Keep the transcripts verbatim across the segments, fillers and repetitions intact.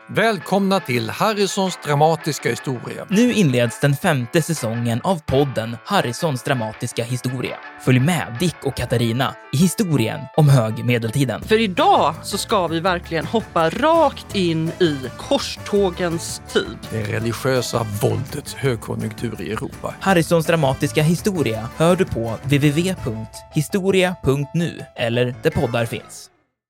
Välkomna till Harrisons dramatiska historia. Nu inleds den femte säsongen av podden Harrisons dramatiska historia. Följ med Dick och Katarina i historien om högmedeltiden. För idag så ska vi verkligen hoppa rakt in i korstågens tid. Det religiösa våldets högkonjunktur i Europa. Harrisons dramatiska historia hör du på w w w punkt historia punkt nu eller där poddar finns.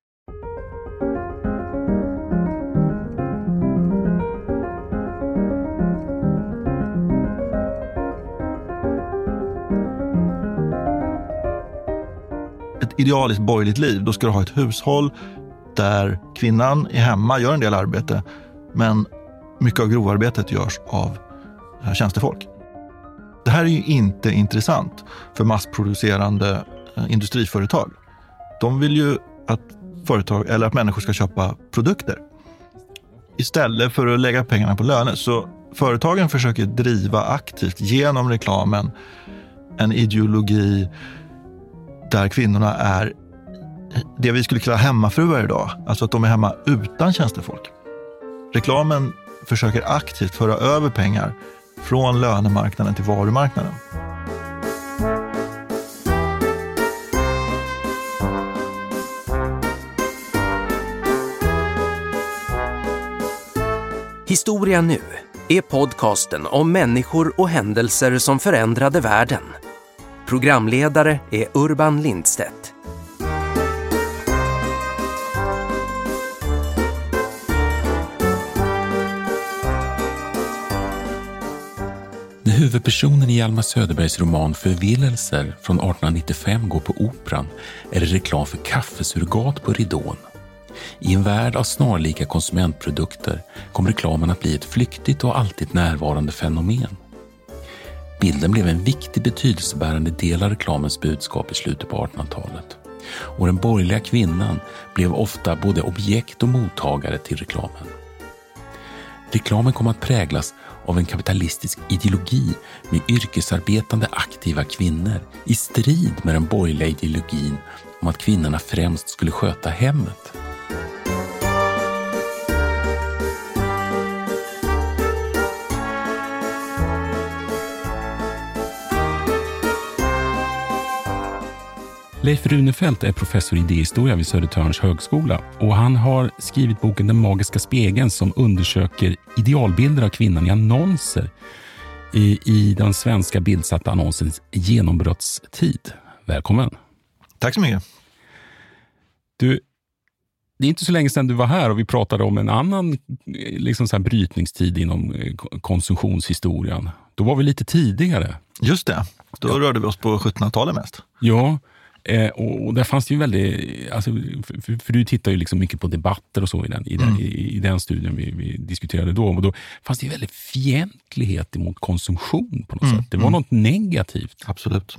Ett idealiskt borgerligt liv, då ska du ha ett hushåll där kvinnan är hemma, gör en del arbete, men mycket av grovarbetet görs av tjänstefolk. Det här är ju inte intressant för massproducerande industriföretag. De vill ju att företag eller att människor ska köpa produkter istället för att lägga pengarna på löner. Så företagen försöker driva aktivt genom reklamen en ideologi där kvinnorna är det vi skulle kalla hemmafruar idag. Alltså att de är hemma utan tjänstefolk. Reklamen försöker aktivt föra över pengar från lönemarknaden till varumarknaden. Historia nu är podcasten om människor och händelser som förändrade världen. Programledare är Urban Lindstedt. När huvudpersonen i Hjalmar Söderbergs roman Förvillelser från arton nittiofem går på operan är det reklam för kaffesurrogat på ridån. I en värld av snarlika konsumentprodukter kommer reklamen att bli ett flyktigt och alltid närvarande fenomen. Bilden blev en viktig betydelsebärande del av reklamens budskap i slutet på artonhundratalet. Och den borgerliga kvinnan blev ofta både objekt och mottagare till reklamen. Reklamen kom att präglas av en kapitalistisk ideologi med yrkesarbetande aktiva kvinnor i strid med den borgerliga ideologin om att kvinnorna främst skulle sköta hemmet. Leif Runefelt är professor i idéhistoria vid Södertörns högskola och han har skrivit boken Den magiska spegeln som undersöker idealbilder av kvinnan i annonser i, i den svenska bildsatta annonsens genombrottstid. Välkommen. Tack så mycket. Du, det är inte så länge sedan du var här och vi pratade om en annan liksom så här brytningstid inom konsumtionshistorien. Då var vi lite tidigare. Just det, då ja. rörde vi oss på sjuttonhundratalet mest. Ja, Eh, och, och där fanns det ju väldigt, alltså, för, för, för du tittar ju liksom mycket på debatter och så i den, i den, mm. i, i den studien vi, vi diskuterade då. Och då fanns det ju väldigt fientlighet mot konsumtion på något mm. sätt. Det var mm. något negativt. Absolut.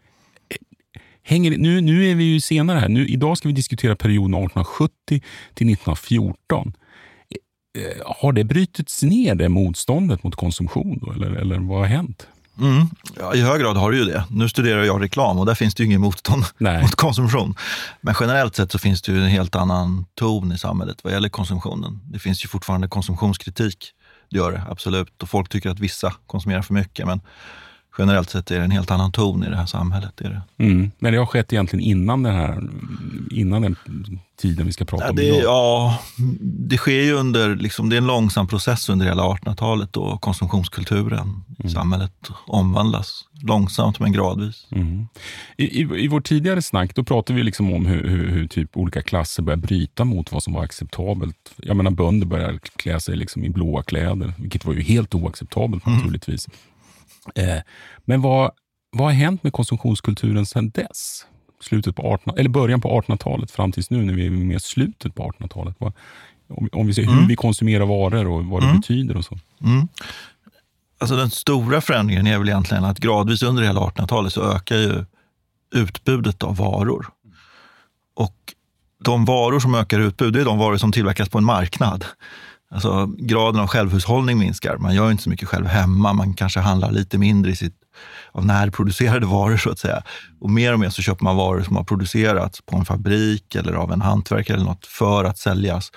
Hänger, nu, nu är vi ju senare här. Nu, idag ska vi diskutera perioden arton sjuttio till nitton fjorton. Eh, har det brytits ner det motståndet mot konsumtion då? Eller, eller vad har hänt? Mm. Ja, i hög grad har det ju det. Nu studerar jag reklam och där finns det ju ingen motstånd Nej. mot konsumtion. Men generellt sett så finns det ju en helt annan ton i samhället vad gäller konsumtionen. Det finns ju fortfarande konsumtionskritik, det gör det absolut. Och folk tycker att vissa konsumerar för mycket, men generellt sett är det en helt annan ton i det här samhället. Är det. Mm. Men det har skett egentligen innan den här innan den tiden vi ska prata ja, om det, idag. Ja, det sker ju under, liksom, det är en långsam process under hela artonhundratalet då konsumtionskulturen mm. i samhället omvandlas långsamt men gradvis. Mm. I, i, I vår tidigare snack då pratade vi liksom om hur, hur, hur typ olika klasser börjar bryta mot vad som var acceptabelt. Jag menar, bönder börjar klä sig liksom i blåa kläder, vilket var ju helt oacceptabelt mm. naturligtvis. Eh, men vad, vad har hänt med konsumtionskulturen sedan dess? Slutet på arton, eller början på artonhundratalet fram tills nu när vi är med slutet på artonhundratalet. Vad, om, om vi ser hur mm. vi konsumerar varor och vad det mm. betyder och så. Mm. Alltså den stora förändringen är väl egentligen att gradvis under hela artonhundratalet så ökar ju utbudet av varor. Och de varor som ökar utbud är de varor som tillverkas på en marknad. Alltså graden av självhushållning minskar. Man gör inte så mycket själv hemma. Man kanske handlar lite mindre i sitt, av närproducerade varor så att säga. Och mer och mer så köper man varor som har producerats på en fabrik eller av en hantverkare eller något för att säljas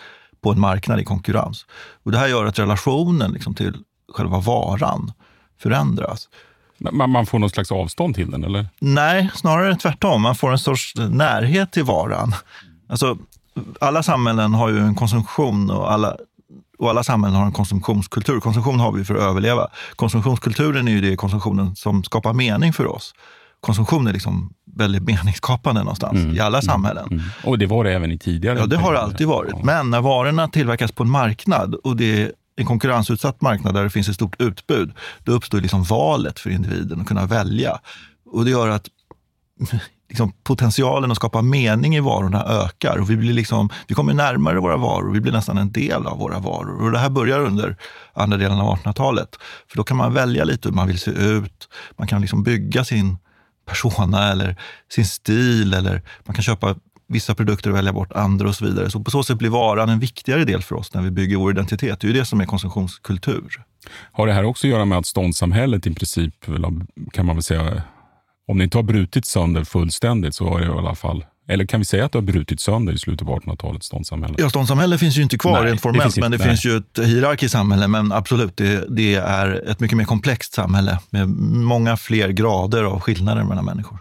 på en marknad i konkurrens. Och det här gör att relationen liksom till själva varan förändras. Man, man får någon slags avstånd till den, eller? Nej, snarare tvärtom. Man får en sorts närhet till varan. Alltså, alla samhällen har ju en konsumtion och alla, och alla samhällen har en konsumtionskultur. Konsumtion har vi för att överleva. Konsumtionskulturen är ju det konsumtionen som skapar mening för oss. Konsumtion är liksom väldigt meningsskapande någonstans mm, i alla samhällen. Mm, mm. Och det var det även i tidigare. Ja, det har det alltid varit. Men när varorna tillverkas på en marknad och det är en konkurrensutsatt marknad där det finns ett stort utbud, då uppstår liksom valet för individen att kunna välja. Och det gör att liksom potentialen att skapa mening i varorna ökar. Och vi, blir liksom, vi kommer närmare våra varor, vi blir nästan en del av våra varor. Och det här börjar under andra delen av artonhundratalet. För då kan man välja lite hur man vill se ut. Man kan liksom bygga sin persona eller sin stil, eller man kan köpa vissa produkter och välja bort andra och så vidare. Så på så sätt blir varan en viktigare del för oss när vi bygger vår identitet. Det är ju det som är konsumtionskultur. Har det här också att göra med att ståndssamhället i princip, kan man väl säga, om det inte har brutit sönder fullständigt så har det i alla fall, eller kan vi säga att det har brutit sönder i slutet av artonhundratalet, ståndssamhället? Ja, ståndssamhället finns ju inte kvar nej, rent formellt, det men det nej. finns ju ett hierarkiskt samhälle, men absolut, det, det är ett mycket mer komplext samhälle med många fler grader av skillnader mellan människor.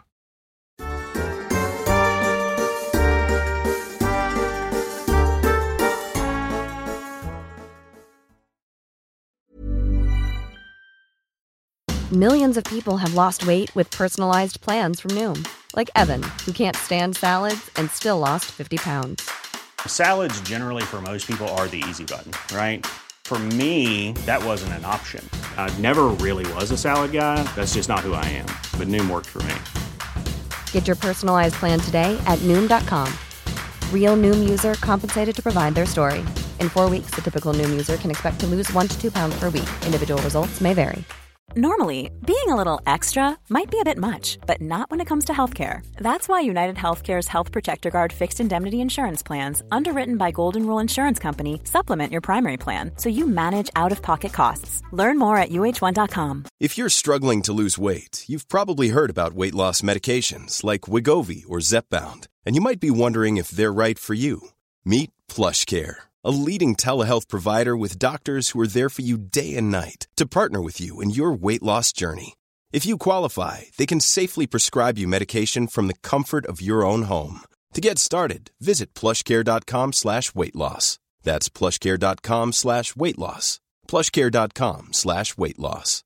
Millions of people have lost weight with personalized plans from Noom. Like Evan, who can't stand salads and still lost fifty pounds. Salads generally for most people are the easy button, right? For me, that wasn't an option. I never really was a salad guy. That's just not who I am. But Noom worked for me. Get your personalized plan today at Noom dot com. Real Noom user compensated to provide their story. In four weeks, the typical Noom user can expect to lose one to two pounds per week. Individual results may vary. Normally, being a little extra might be a bit much, but not when it comes to healthcare. That's why United Healthcare's Health Protector Guard fixed indemnity insurance plans, underwritten by Golden Rule Insurance Company, supplement your primary plan so you manage out-of-pocket costs. Learn more at U H one dot com. If you're struggling to lose weight, you've probably heard about weight loss medications like Wegovy or Zepbound, and you might be wondering if they're right for you. Meet PlushCare, a leading telehealth provider with doctors who are there for you day and night to partner with you in your weight loss journey. If you qualify, they can safely prescribe you medication from the comfort of your own home. To get started, visit plushcare.com slash weight loss. That's plushcare.com slash weight loss. plushcare.com slash weight loss.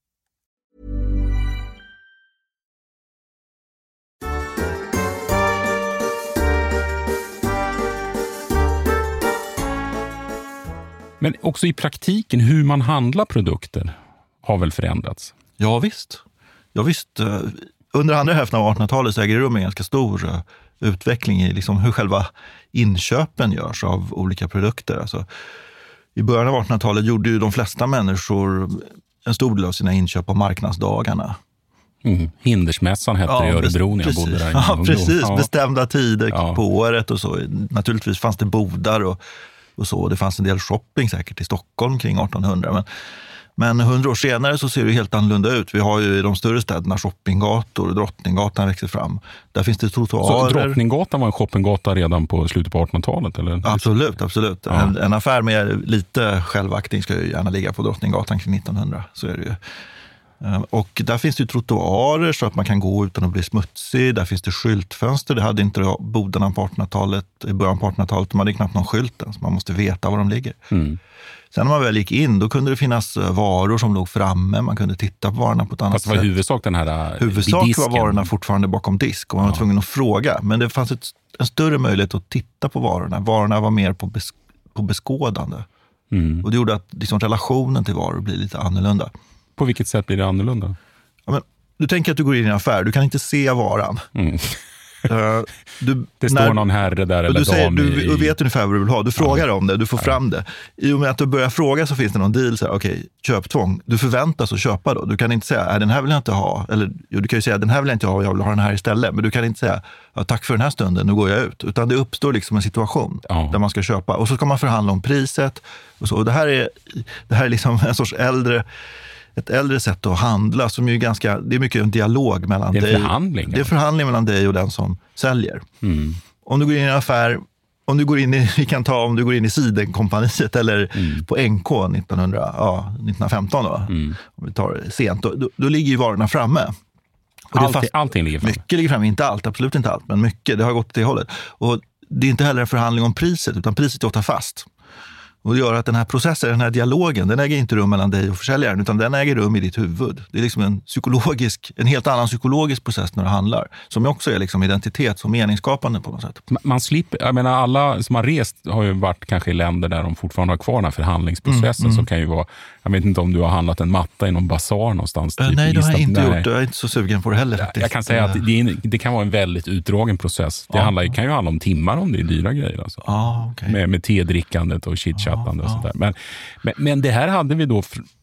Men också i praktiken, hur man handlar produkter har väl förändrats? Ja visst. Ja, visst. Under andra hälften av artonhundratalet så äger det rum en ganska stor utveckling i liksom hur själva inköpen görs av olika produkter. Alltså, i början av artonhundratalet gjorde ju de flesta människor en stor del av sina inköp på marknadsdagarna. Mm. Hindersmässan hette ja, det i Örebro när jag bodde där. Ja, precis. Ja. Bestämda tider ja. på året och så. Naturligtvis fanns det bodar och Och så. Det fanns en del shopping säkert i Stockholm kring artonhundra. Men, men hundra år senare så ser det helt annorlunda ut. Vi har ju i de större städerna shoppinggator. Drottninggatan växer fram. Där finns det trottoarer. Så Drottninggatan var en shoppinggata redan på slutet på artonhundratalet? Eller? Absolut, absolut. Ja. En, en affär med lite självaktning ska ju gärna ligga på Drottninggatan kring nittonhundra. Så är det ju. Och där finns det ju trottoarer så att man kan gå utan att bli smutsig. Där finns det skyltfönster. Det hade inte bodarna på artonhundratalet. I början på artonhundratalet de hade knappt någon skylt än, så man måste veta var de ligger. Mm. Sen när man väl gick in, då kunde det finnas varor som låg framme. Man kunde titta på varorna på ett annat Fast det var sätt. huvudsak den här Huvudsak disken. var varorna fortfarande bakom disk och man var ja. tvungen att fråga. Men det fanns ett, en större möjlighet att titta på varorna. Varorna var mer på, bes, på beskådande. Mm. Och det gjorde att liksom, relationen till varor blir lite annorlunda. På vilket sätt blir det annorlunda? Ja, men, du tänker att du går in i en affär, du kan inte se varan. Mm. Uh, du, det står när, någon herre där eller du säger, dam du, i... du vet ungefär vad du vill ha, du frågar ja. om det, du får ja. fram det. I och med att du börjar fråga så finns det någon deal, så här, okej, okay, köptvång. Du förväntas att köpa då. Du kan inte säga, äh, den här vill jag inte ha. Eller jo, du kan ju säga, den här vill jag inte ha, jag vill ha den här istället. Men du kan inte säga, ja, tack för den här stunden, nu går jag ut. Utan det uppstår liksom en situation ja. där man ska köpa. Och så ska man förhandla om priset. Och, så. och det här är, det här är liksom en sorts äldre... ett äldre sätt att handla som ju ganska, det är mycket en dialog mellan dig. Det är förhandling. Det är förhandling mellan dig och den som säljer. Mm. Om du går in i en affär om du går in i, vi kan ta om du går in i Sidenkompaniet eller mm. på N K nittonhundra, ja, nittonhundrafemton då, mm. om vi tar sent, då, då, då ligger ju varorna framme. Och allting, det fast, allting ligger framme? Mycket ligger framme, inte allt, absolut inte allt, men mycket, det har gått till det hållet. Och det är inte heller en förhandling om priset, utan priset är ofta fast. Och det gör att den här processen, den här dialogen, den äger inte rum mellan dig och försäljaren, utan den äger rum i ditt huvud. Det är liksom en psykologisk, en helt annan psykologisk process när det handlar, som också är liksom identitet som meningsskapande på något sätt. Man slipper, jag menar alla som har rest har ju varit kanske i länder där de fortfarande har kvar den här förhandlingsprocessen, mm, mm. som kan ju vara, jag vet inte om du har handlat en matta i någon basar någonstans. Äh, typ, nej, det har jag inte nej. gjort. Jag är inte så sugen på det heller. Jag, jag kan säga att det, är, det kan vara en väldigt utdragen process. Det ja. handlar, kan ju handla om timmar om det är dyra grejer. Alltså. Ah, okay. med, med tedrickandet och chitchattande ah, och sånt där. Men, men, men det här hade vi då,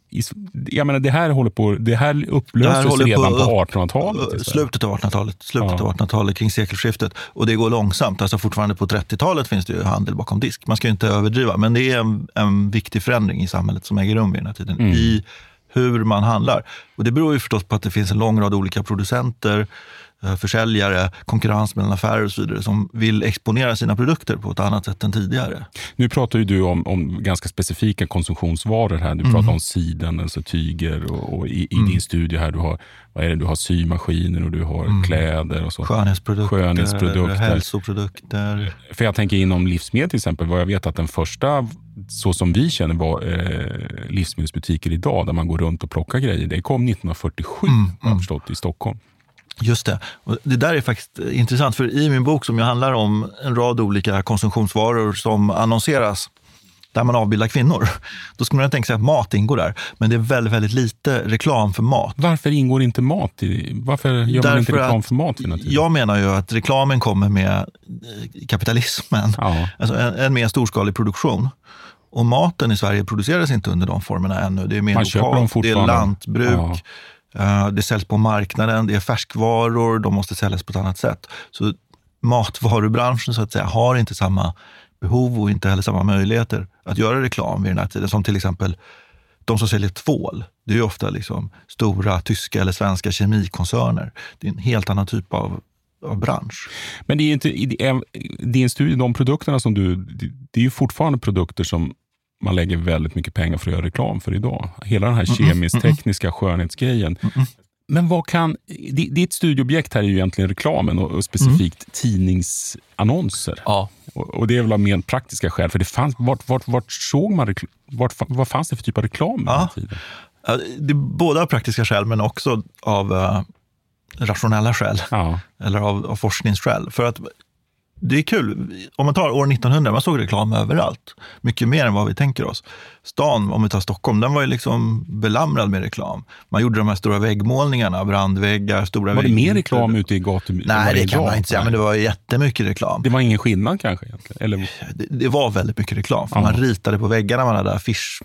jag menar det här håller på, det här upplöstes det här redan på, på artonhundratalet. Slutet av artonhundratalet, slutet ja. av artonhundratalet kring sekelskiftet. Och det går långsamt, alltså fortfarande på trettiotalet finns det ju handel bakom disk. Man ska ju inte överdriva, men det är en, en viktig förändring i samhället som äger rum vid den här tiden. Mm. I hur man handlar. Och det beror ju förstås på att det finns en lång rad olika producenter, försäljare, konkurrens mellan affärer och så vidare som vill exponera sina produkter på ett annat sätt än tidigare. Nu pratar ju du om, om ganska specifika konsumtionsvaror här. Du mm. pratar om siden, alltså tyger och, och i, i mm. din studie här du har, vad är det, du har symaskiner och du har mm. kläder och så. Skönhetsprodukter, Skönhetsprodukter, hälsoprodukter. För jag tänker inom livsmedel till exempel, vad jag vet att den första, så som vi känner var eh, livsmedelsbutiker idag där man går runt och plockar grejer, det kom nittonhundrafyrtiosju mm. har jag förstått, i Stockholm. Just det. Och det där är faktiskt intressant, för i min bok som ju handlar om en rad olika konsumtionsvaror som annonseras där man avbildar kvinnor, då skulle man tänka sig att mat ingår där. Men det är väldigt, väldigt lite reklam för mat. Varför ingår inte mat i, varför gör man Därför inte reklam för mat? Jag menar ju att reklamen kommer med kapitalismen. Ja. Alltså en, en mer storskalig produktion. Och maten i Sverige produceras inte under de formerna ännu. Det är mer lokalt, det är lantbruk. Ja. Det säljs på marknaden, det är färskvaror, de måste säljas på ett annat sätt. Så matvarubranschen så att säga har inte samma behov och inte heller samma möjligheter att göra reklam vid den här tiden. Som till exempel de som säljer tvål. Det är ju ofta liksom stora tyska eller svenska kemikoncerner. Det är en helt annan typ av, av bransch. Men det är inte, det är en studie, de produkterna som du, det är ju fortfarande produkter som man lägger väldigt mycket pengar för att göra reklam för idag. Hela den här kemiskt-tekniska skönhetsgrejen. Mm-mm. Men vad kan, ditt studieobjekt här är ju egentligen reklamen och, och specifikt mm. tidningsannonser. Ja. Och, och det är väl av mer praktiska skäl, för det fanns, vart, vart, vart såg man, vart, vad fanns det för typ av reklam? Ja. Tiden? Det är både av praktiska skäl men också av uh, rationella skäl. Ja. Eller av, av forskningsskäl. För att det är kul. Om man tar år nittonhundra, man såg reklam överallt. Mycket mer än vad vi tänker oss. Stan, om vi tar Stockholm, den var ju liksom belamrad med reklam. Man gjorde de här stora väggmålningarna, brandväggar, stora Var det mer reklam ute i gatan? Nej, det, det kan man inte säga, men det var jättemycket reklam. Det var ingen skillnad kanske egentligen? Eller? Det, det var väldigt mycket reklam. För ja. Man ritade på väggarna, man hade affisch,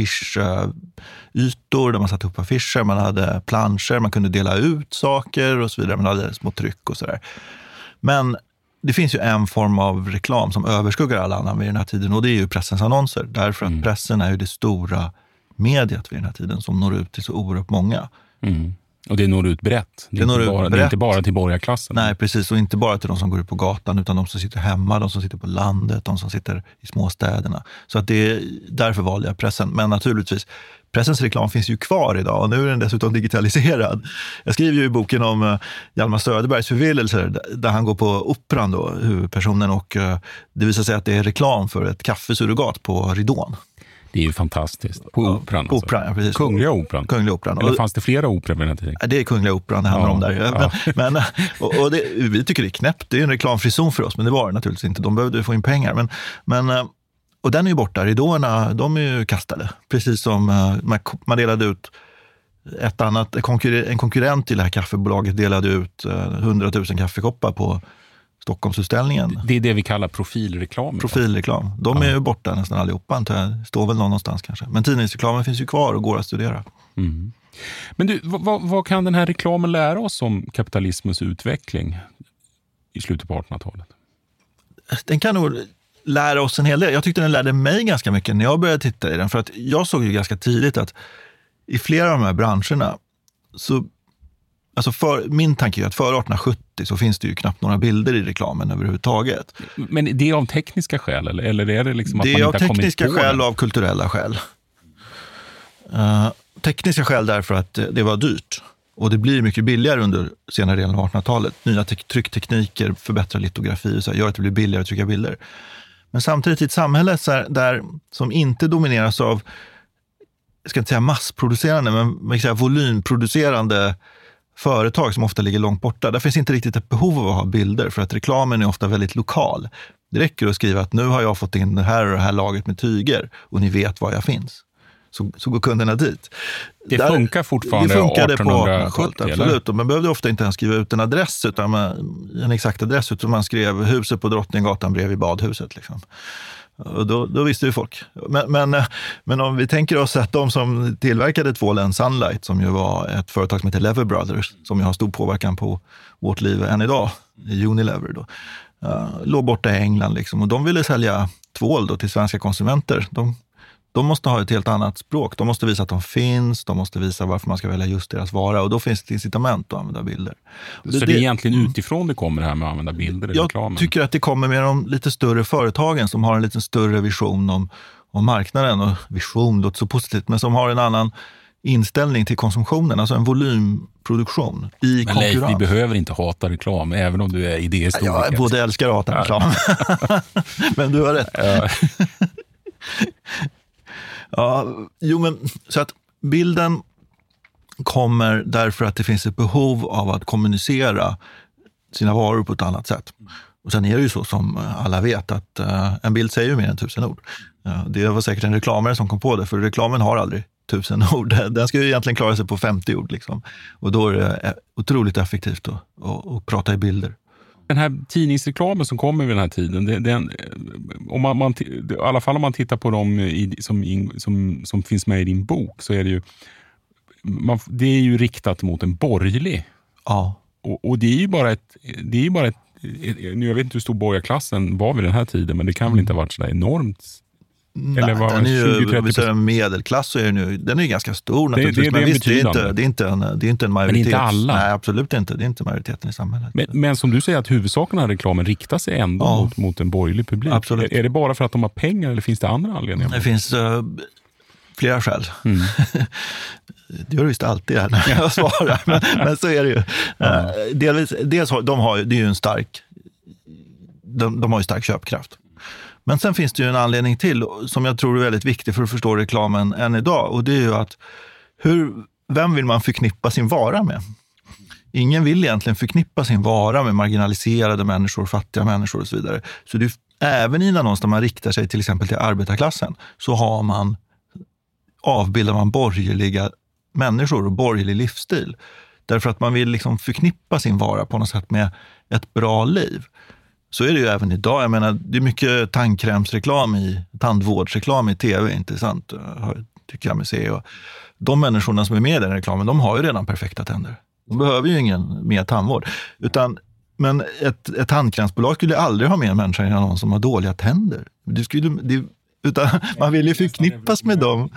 affischytor där man satte upp affischer, man hade planscher, man kunde dela ut saker och så vidare. Man hade små tryck och sådär. Men det finns ju en form av reklam som överskuggar alla annan vid den här tiden, och det är ju pressens annonser. Därför att mm. pressen är ju det stora mediet vid den här tiden som når ut till så oerhört många. Mm. Och det når ut brett. Det, det, når ut bara, brett. Det är inte bara till borgarklassen. Nej, precis. Och inte bara till de som går ut på gatan, utan de som sitter hemma, de som sitter på landet, de som sitter i småstäderna. Så att det är därför valde jag pressen. Men naturligtvis, pressens reklam finns ju kvar idag och nu är den dessutom digitaliserad. Jag skriver ju i boken om uh, Hjalmar Söderbergs förvillelser där han går på Operan då, huvudpersonen, och uh, det visar sig att det är reklam för ett kaffesurrogat på ridån. Det är ju fantastiskt. På operan. På operan, ja, precis. Kungliga operan. Kungliga operan. Eller fanns det flera operor vid den här tiden? Det är Kungliga operan det handlar ja, om där. Ja. Men, men, och, och det, vi tycker det är knäppt. Det är en reklamfri zon för oss, men det var det naturligtvis inte. De behövde få in pengar. Men, men, och den är ju borta. Ridåerna, de är ju kastade. Precis som man delade ut ett annat, en konkurrent till det här kaffebolaget delade ut hundratusen kaffekoppar på Stockholmsutställningen. Det är det vi kallar profilreklam. Profilreklam. De ja. är ju borta nästan allihopa. Står väl någonstans kanske. Men tidningsreklamen finns ju kvar och går att studera. Mm. Men du, vad, vad kan den här reklamen lära oss om kapitalismens utveckling i slutet på artonhundratalet? Den kan nog lära oss en hel del. Jag tyckte den lärde mig ganska mycket när jag började titta i den. För att jag såg ju ganska tidigt att i flera av de här branscherna så alltså för, min tanke är att före arton sjuttio så finns det ju knappt några bilder i reklamen överhuvudtaget. Men det är av tekniska skäl eller, eller är det liksom att det man inte har kommit på det? Det är av tekniska skäl och av kulturella skäl. Uh, tekniska skäl därför att det var dyrt. Och det blir mycket billigare under senare delen av artonhundratalet. Nya te- trycktekniker, förbättrar litografi och så här, gör att det blir billigare att trycka bilder. Men samtidigt i ett samhälle så här, där, som inte domineras av, jag ska inte säga massproducerande, men man kan säga volymproducerande företag som ofta ligger långt borta. Där finns inte riktigt ett behov av att ha bilder för att reklamen är ofta väldigt lokal. Det räcker att skriva att nu har jag fått in det här och det här laget med tyger och ni vet var jag finns. Så, så går kunderna dit. Det Där, funkar fortfarande det funkade på artonhundrasjuttio, absolut. Och man behövde ofta inte ens skriva ut en adress, utan man, en exakt adress, utan man skrev huset på Drottninggatan bredvid badhuset. Liksom. Och då, då visste ju folk. Men, men, men om vi tänker oss att de som tillverkade tvålen Sunlight, som ju var ett företag som heter Lever Brothers, som ju har stor påverkan på vårt liv än idag, i Unilever då, uh, låg borta i England liksom, och de ville sälja tvål då till svenska konsumenter. De De måste ha ett helt annat språk. De måste visa att de finns. De måste visa varför man ska välja just deras vara. Och då finns det incitament att använda bilder. Så det, det är egentligen utifrån det kommer det här med att använda bilder i jag reklamen? Jag tycker att det kommer med de lite större företagen som har en lite större vision om, om marknaden. Och vision låter så positivt, men som har en annan inställning till konsumtionen. Alltså en volymproduktion i men konkurrens. Leif, vi behöver inte hata reklam, även om du är idéhistoriker. Jag både älskar och hatar reklam. Men du har rätt. Ja. Ja, jo men så att bilden kommer därför att det finns ett behov av att kommunicera sina varor på ett annat sätt. Och sen är det ju så som alla vet att uh, en bild säger ju mer än tusen ord. Uh, det var säkert en reklamare som kom på det, för reklamen har aldrig tusen ord. Den ska ju egentligen klara sig på femtio ord liksom. Och då är det otroligt effektivt att, att, att prata i bilder. Den här tidningsreklamen som kommer vid den här tiden, det, den, om man, man, i alla fall om man tittar på dem i, som, in, som, som finns med i din bok, så är det ju man, det är ju riktat mot en borgerlig. Ja. Och, och det är ju bara ett, det är ju bara ett, ett, nu jag vet inte hur stor borgarklassen var vid den här tiden, men det kan väl inte ha varit så där enormt. Nej, eller var den är ju, tjugo, trettio procent medelklass, så är den, ju, den är ju ganska stor naturligtvis. Det, det, det, men visst, det, är inte, det, är inte en, det är inte en majoritet. Men inte alla. Nej, absolut inte. Det är inte majoriteten i samhället. Men, men som du säger att huvudsaken av reklamen riktar sig ändå ja. mot, mot en borgerlig publik. Absolut. Är, är det bara för att de har pengar eller finns det andra anledningar? Det finns uh, flera skäl. Mm. Det gör det visst alltid här när jag svarar. men, men så är det ju. Ja. Uh, delvis, dels har, de har, det är ju en stark de, de har ju stark köpkraft. Men sen finns det ju en anledning till som jag tror är väldigt viktig för att förstå reklamen än idag. Och det är ju att hur, vem vill man förknippa sin vara med? Ingen vill egentligen förknippa sin vara med marginaliserade människor, fattiga människor och så vidare. Så det är, även i en annons där man riktar sig till exempel till arbetarklassen, så har man, avbildar man borgerliga människor och borgerlig livsstil. Därför att man vill liksom förknippa sin vara på något sätt med ett bra liv. Så är det ju även idag. Jag menar, det är mycket tandkrämsreklam i, tandvårdsreklam i tv, intressant, tycker jag mig se. Och de människorna som är med i den reklamen, de har ju redan perfekta tänder. De behöver ju ingen mer tandvård. Utan, men ett, ett tandkrämsbolag skulle aldrig ha med en människa i någon som har dåliga tänder. Det skulle, det, utan man vill ju förknippas med dem.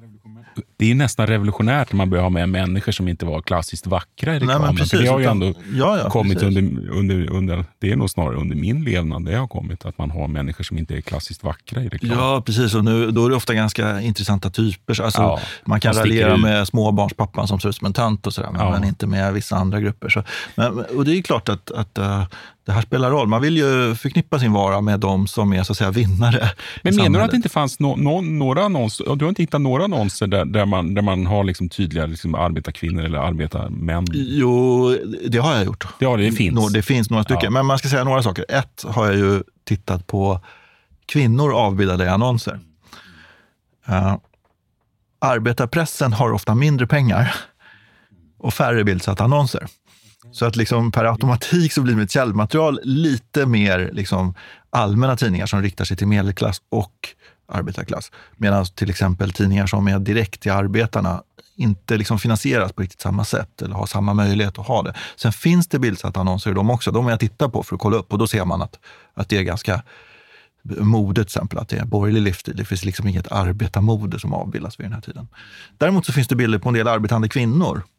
Det är nästan revolutionärt när man börjar ha med människor som inte var klassiskt vackra i reklamen. Nej, precis, för det har ju ändå ja, ja, kommit under, under, under, det är nog snarare under min levnad det har kommit, att man har människor som inte är klassiskt vackra i reklamen. Ja, precis. Och nu, då är det ofta ganska intressanta typer. Alltså, ja, man kan raljera med småbarnspappan som ser ut som en tant och sådär, men, ja. men inte med vissa andra grupper. Så, men, och det är klart att, att uh, det här spelar roll. Man vill ju förknippa sin vara med de som är så att säga vinnare. Men menar du att det inte fanns no, no, några annonser, du har inte hittat några annonser där, där, man, där man har liksom tydliga liksom arbetarkvinnor eller arbetarmän? Jo, det har jag gjort. Ja, det finns. Det finns några stycken. Ja. Men man ska säga några saker. Ett har jag ju tittat på kvinnor avbildade i annonser. Uh, arbetarpressen har ofta mindre pengar och färre bildsatta annonser. Så att liksom per automatik så blir mitt källmaterial lite mer liksom allmänna tidningar som riktar sig till medelklass och arbetarklass. Medan till exempel tidningar som är direkt till arbetarna inte liksom finansieras på riktigt samma sätt eller har samma möjlighet att ha det. Sen finns det bildsatta annonser i dem också. De är jag tittar på för att kolla upp, och då ser man att, att det är ganska modet till exempel, att det är borgerlig livsstil. Det finns liksom inget arbetarmode som avbildas vid den här tiden. Däremot så finns det bilder på en del arbetande kvinnor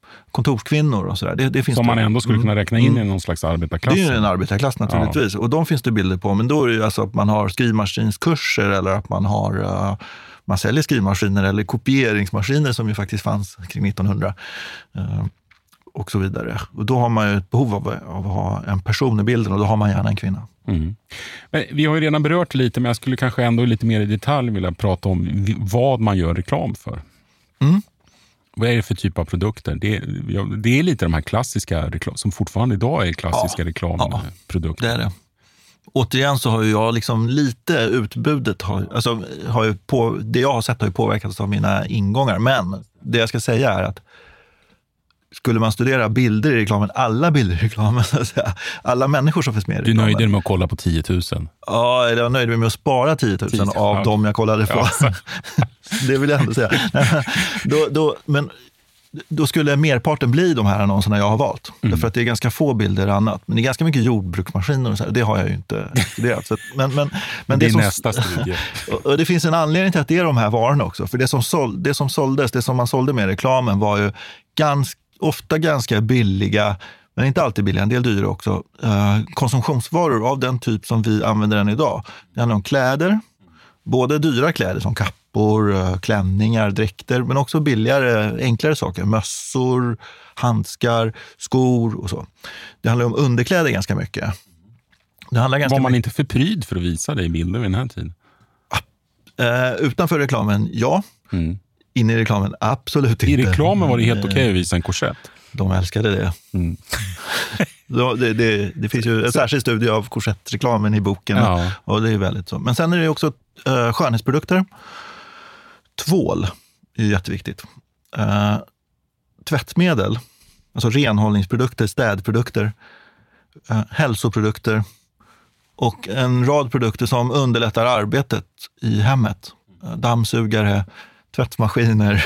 kontorskvinnor och sådär. Det, det finns som det. man ändå skulle kunna räkna in mm. i någon slags arbetarklass. Det är ju en arbetarklass naturligtvis. Ja. Och de finns det bilder på. Men då är det ju alltså att man har skrivmaskinskurser eller att man har... Uh, man säljer skrivmaskiner eller kopieringsmaskiner som ju faktiskt fanns kring nittonhundra. Uh, och så vidare. Och då har man ju ett behov av, av att ha en person i bilden och då har man gärna en kvinna. Mm. Men vi har ju redan berört lite, men jag skulle kanske ändå lite mer i detalj vilja prata om vad man gör reklam för. Mm. Vad är det för typ av produkter? Det är, det är lite de här klassiska reklam, som fortfarande idag är klassiska ja, reklamprodukter. Ja, det är det. Återigen så har ju jag liksom lite utbudet, har, alltså har ju på, det jag har sett har ju påverkats av mina ingångar. Men det jag ska säga är att skulle man studera bilder i reklamen, alla bilder i reklamen, alla människor som finns med i reklamen. Du nöjde dig med att kolla på tio tusen? Ja, eller jag nöjde mig med att spara tio tusen av ja. dem jag kollade på. Ja. Det vill jag ändå säga. då, då, men då skulle merparten bli de här annonserna jag har valt. Mm. Därför att det är ganska få bilder och annat. Men det är ganska mycket jordbruksmaskiner och så här. Det har jag ju inte studerat. Så att, men, men, men det är det som, nästa studie. och, och det finns en anledning till att det är de här varorna också. För det som, såld, det som såldes, det som man sålde med reklamen var ju ganska ofta ganska billiga, men inte alltid billiga, en del dyra också, eh, konsumtionsvaror av den typ som vi använder än idag. Det handlar om kläder, både dyra kläder som kappor, eh, klänningar, dräkter, men också billigare, enklare saker, mössor, handskar, skor och så. Det handlar om underkläder ganska mycket. Det handlar ganska var man mycket... inte för pryd för att visa det i bilder vid den här tiden? Eh, utanför reklamen, ja. Mm. In i reklamen, absolut inte. I reklamen var det helt okej okay att visa en korsett. De älskade det. Mm. det, det. Det finns ju en särskild studie av korsettreklamen i boken. Ja. Och det är väldigt så. Men sen är det också uh, skönhetsprodukter. Tvål är jätteviktigt. Uh, tvättmedel, alltså renhållningsprodukter, städprodukter, uh, hälsoprodukter och en rad produkter som underlättar arbetet i hemmet. Uh, dammsugare, tvättmaskiner,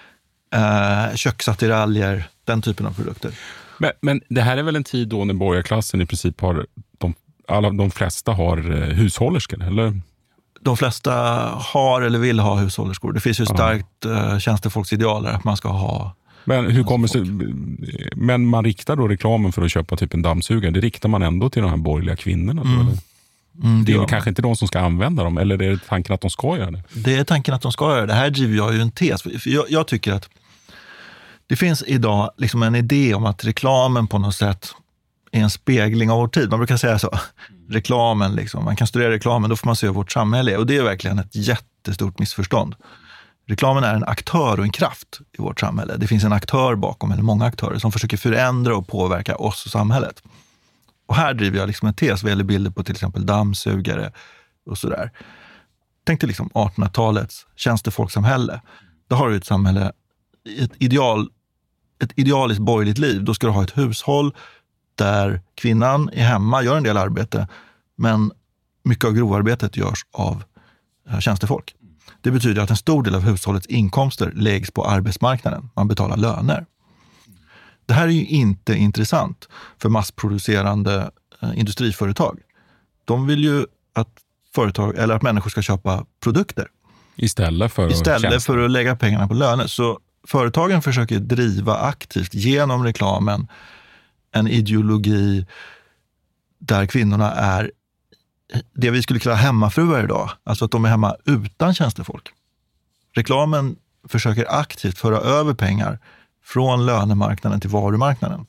eh, köksattiraljer, den typen av produkter. Men, men det här är väl en tid då när borgarklassen i princip har, de, alla, de flesta har eh, hushållerskor, eller? De flesta har eller vill ha hushållerskor. Det finns ju starkt eh, tjänstefolksidealer att man ska ha. Men hur kommer sig, men man riktar då reklamen för att köpa typ en dammsugare, det riktar man ändå till de här borgerliga kvinnorna, mm. eller? Mm, det är ja. kanske inte de som ska använda dem, eller är det tanken att de ska göra det? Det är tanken att de ska göra det. Det här driver jag ju en tes. För jag, jag tycker att det finns idag liksom en idé om att reklamen på något sätt är en spegling av vår tid. Man brukar säga så. Reklamen, liksom. Man kan studera reklamen, då får man se hur vårt samhälle är. Och det är verkligen ett jättestort missförstånd. Reklamen är en aktör och en kraft i vårt samhälle. Det finns en aktör bakom, eller många aktörer, som försöker förändra och påverka oss och samhället. Och här driver jag liksom en tes vad gäller bilder på till exempel dammsugare och sådär. Tänk dig liksom artonhundratalets tjänstefolksamhälle. Då har du ett samhälle, ett, ideal, ett idealiskt borgerligt liv. Då ska du ha ett hushåll där kvinnan är hemma, gör en del arbete, men mycket av grovarbetet görs av tjänstefolk. Det betyder att en stor del av hushållets inkomster läggs på arbetsmarknaden. Man betalar löner. Det här är ju inte intressant för massproducerande eh, industriföretag. De vill ju att företag eller att människor ska köpa produkter. Istället för Istället att för att lägga pengarna på löner. Så företagen försöker driva aktivt genom reklamen en ideologi där kvinnorna är det vi skulle kalla hemmafruar idag. Alltså att de är hemma utan tjänstefolk. Reklamen försöker aktivt föra över pengar från lönemarknaden till varumarknaden.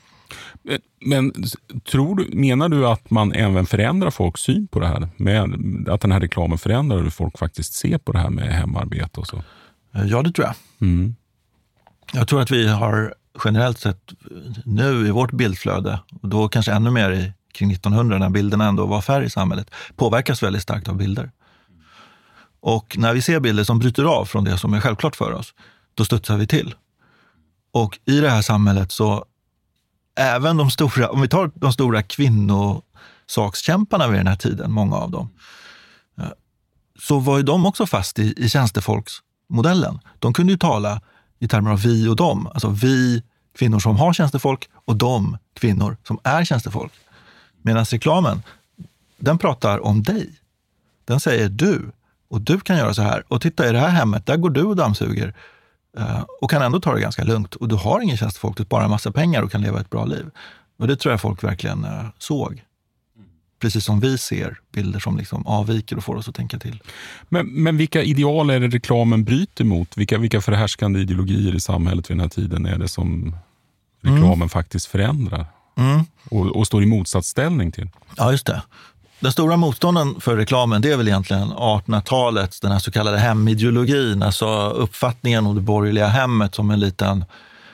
Men tror du, menar du att man även förändrar folks syn på det här? Med, att den här reklamen förändrar hur folk faktiskt ser på det här med hemarbete och så? Ja, det tror jag. Mm. Jag tror att vi har generellt sett nu i vårt bildflöde, och då kanske ännu mer i, kring nittonhundra när bilderna ändå var färre i samhället, påverkas väldigt starkt av bilder. Och när vi ser bilder som bryter av från det som är självklart för oss, då studsar vi till. Och i det här samhället så även de stora, om vi tar de stora kvinnosakskämparna vid den här tiden, många av dem, så var ju de också fast i, i tjänstefolksmodellen. De kunde ju tala i termer av vi och dem. Alltså vi kvinnor som har tjänstefolk och de kvinnor som är tjänstefolk. Medan reklamen, den pratar om dig. Den säger du och du kan göra så här. Och titta i det här hemmet, där går du och dammsuger. Uh, och kan ändå ta det ganska lugnt. Och du har ingen tjänstefolk, du bara en massa pengar och kan leva ett bra liv. Och det tror jag folk verkligen uh, såg. Precis som vi ser bilder som liksom avviker och får oss att tänka till. Men, men vilka ideal är det reklamen bryter mot? Vilka, vilka förhärskande ideologier i samhället vid den här tiden är det som reklamen mm. faktiskt förändrar? Mm. Och, och står i motsatsställning till? Ja, just det. Den stora motstånden för reklamen, det är väl egentligen artonhundratalets, den här så kallade hemideologin, alltså uppfattningen om det borgerliga hemmet som en liten,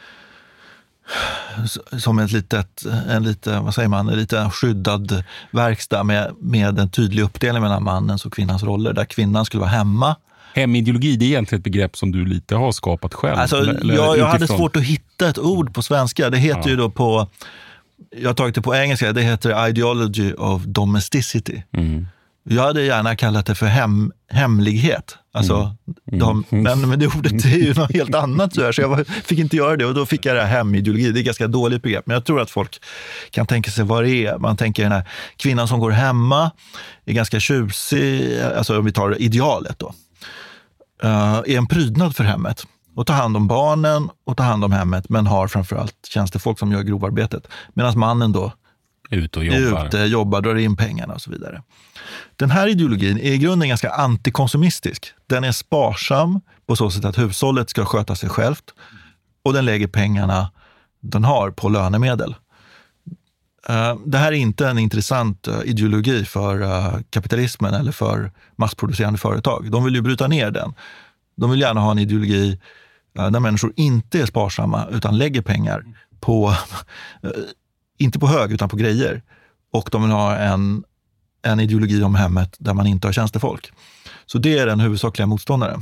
som ett litet, en lite, vad säger man, en liten skyddad verkstad med, med en tydlig uppdelning mellan mannens och kvinnans roller, där kvinnan skulle vara hemma. Hemideologi, det är egentligen ett begrepp som du lite har skapat själv. Alltså, eller, jag, jag hade svårt att hitta ett ord på svenska. Det heter ja. ju då på, jag har tagit det på engelska, det heter Ideology of Domesticity. Mm. Jag hade gärna kallat det för hem, hemlighet. Alltså, mm. de, men, men det ordet är ju något helt annat. Så, här, så jag var, fick inte göra det och då fick jag det här hemideologi. Det är ett ganska dåligt begrepp. Men jag tror att folk kan tänka sig vad det är. Man tänker den här kvinnan som går hemma är ganska tjusig. Alltså om vi tar idealet då. Uh, är en prydnad för hemmet. Och tar hand om barnen och tar hand om hemmet. Men har framförallt tjänstefolk som gör grovarbetet. Medan mannen då Ut och jobbar. Ute, jobbar, drar in pengarna och så vidare. Den här ideologin är i grunden ganska antikonsumistisk. Den är sparsam på så sätt att hushållet ska sköta sig självt. Och den lägger pengarna den har på lönemedel. Det här är inte en intressant ideologi för kapitalismen eller för massproducerande företag. De vill ju bryta ner den. De vill gärna ha en ideologi där människor inte är sparsamma utan lägger pengar på... inte på hög utan på grejer. Och de vill ha en, en ideologi om hemmet där man inte har tjänstefolk. Så det är den huvudsakliga motståndaren.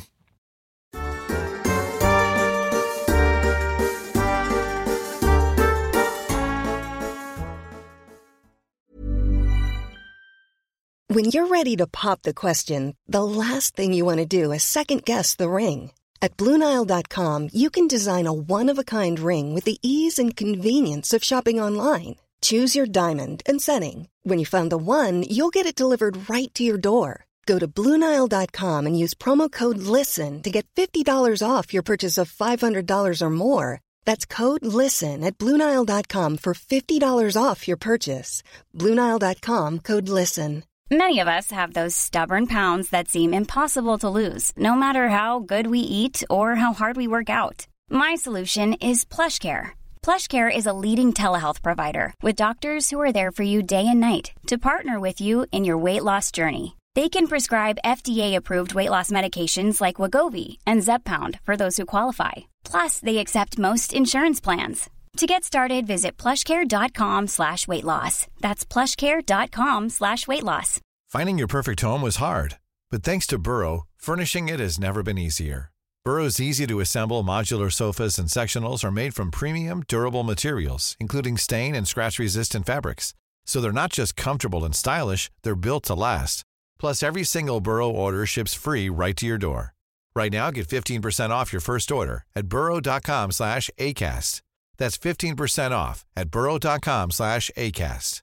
When you're ready to pop the question, the last thing you want to do is second guess the ring. At Blue Nile dot com, you can design a one-of-a-kind ring with the ease and convenience of shopping online. Choose your diamond and setting. When you find the one, you'll get it delivered right to your door. Go to Blue Nile dot com and use promo code LISTEN to get fifty dollars off your purchase of five hundred dollars or more. That's code LISTEN at Blue Nile dot com for fifty dollars off your purchase. Blue Nile dot com, code LISTEN. Many of us have those stubborn pounds that seem impossible to lose, no matter how good we eat or how hard we work out. My solution is PlushCare. PlushCare is a leading telehealth provider with doctors who are there for you day and night to partner with you in your weight loss journey. They can prescribe F D A-approved weight loss medications like Wegovy and Zepbound for those who qualify. Plus, they accept most insurance plans. To get started, visit plushcare.com slash weight loss. That's plushcare.com slash weight loss. Finding your perfect home was hard, but thanks to Burrow, furnishing it has never been easier. Burrow's easy-to-assemble modular sofas and sectionals are made from premium, durable materials, including stain and scratch-resistant fabrics. So they're not just comfortable and stylish, they're built to last. Plus, every single Burrow order ships free right to your door. Right now, get fifteen percent off your first order at burrow.com slash ACAST. That's fifteen percent off at burrow.com slash ACAST.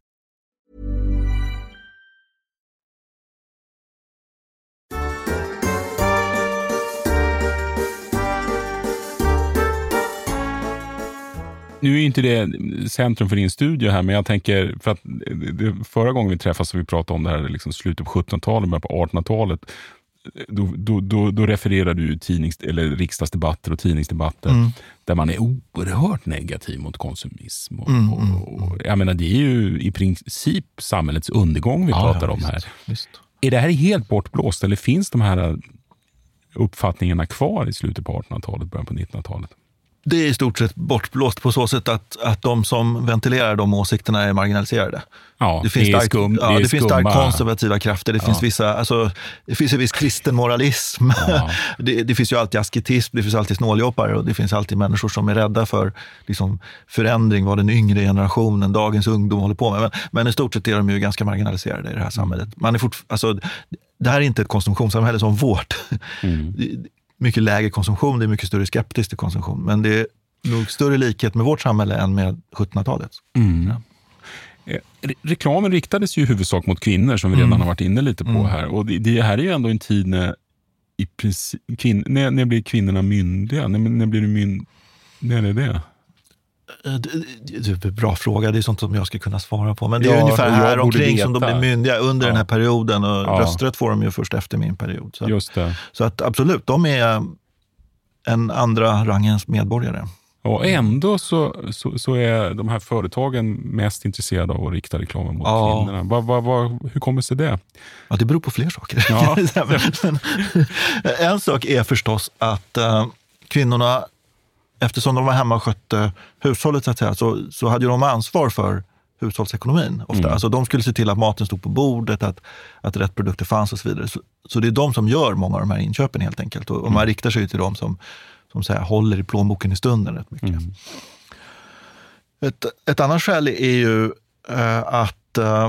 Nu är inte det centrum för din studio här, men jag tänker, för att förra gången vi träffades så vi pratade om det här liksom slutet på sjuttonhundratalet, början på artonhundratalet, då, då, då, då refererar du tidnings, eller riksdagsdebatter och tidningsdebatter mm. där man är oerhört negativ mot konsumism. Och, mm, och, och, jag menar, det är ju i princip samhällets undergång vi ja, pratar ja, om här. Visst, visst. Är det här helt bortblåst eller finns de här uppfattningarna kvar i slutet på artonhundratalet, början på nittonhundratalet? Det är i stort sett bortblåst på så sätt att, att de som ventilerar de åsikterna är marginaliserade. Ja, det finns det är stark, skum, ja, det, är det finns starkt konservativa krafter. Det ja. finns vissa, alltså, det finns en viss kristen moralism. Ja. det, det finns ju alltid asketism, det finns alltid snåljobbare och det finns alltid människor som är rädda för liksom, förändring, vad den yngre generationen, dagens ungdom håller på med. Men, men i stort sett är de ju ganska marginaliserade i det här samhället. Man är fort, alltså, det här är inte ett konsumtionssamhälle som vårt. Mm. Mycket lägre konsumtion, det är mycket större skeptisk till konsumtion. Men det är nog större likhet med vårt samhälle än med sjuttonhundratalet. Mm. Ja. Re- reklamen riktades ju i huvudsak mot kvinnor som vi redan mm. har varit inne lite på mm. här. Och det, det här är ju ändå en tid när i princip, kvin, när, när blir kvinnorna myndiga? När, när blir du mynd, när är det? Det är en bra fråga, det är sånt som jag ska kunna svara på. Men det är ja, ungefär här omkring som de blir myndiga under ja. den här perioden. Och ja. rösträtt får de ju först efter min period. Så, Just det. Så att absolut, de är en andra rangens medborgare. Och ändå så, så, så är de här företagen mest intresserade av att rikta reklamen mot ja. kvinnorna. Va, va, va, hur kommer sig det? Ja, det beror på fler saker. Ja. En sak är förstås att uh, kvinnorna, eftersom de var hemma och skötte hushållet så, att säga, så, så hade de ansvar för hushållsekonomin ofta. Mm. Alltså de skulle se till att maten stod på bordet, att, att rätt produkter fanns och så vidare. Så, så det är de som gör många av de här inköpen helt enkelt. Och, och man riktar sig till dem som som säger, håller i plånboken i stunden rätt mycket. Mm. Ett, ett annat skäl är ju uh, att uh,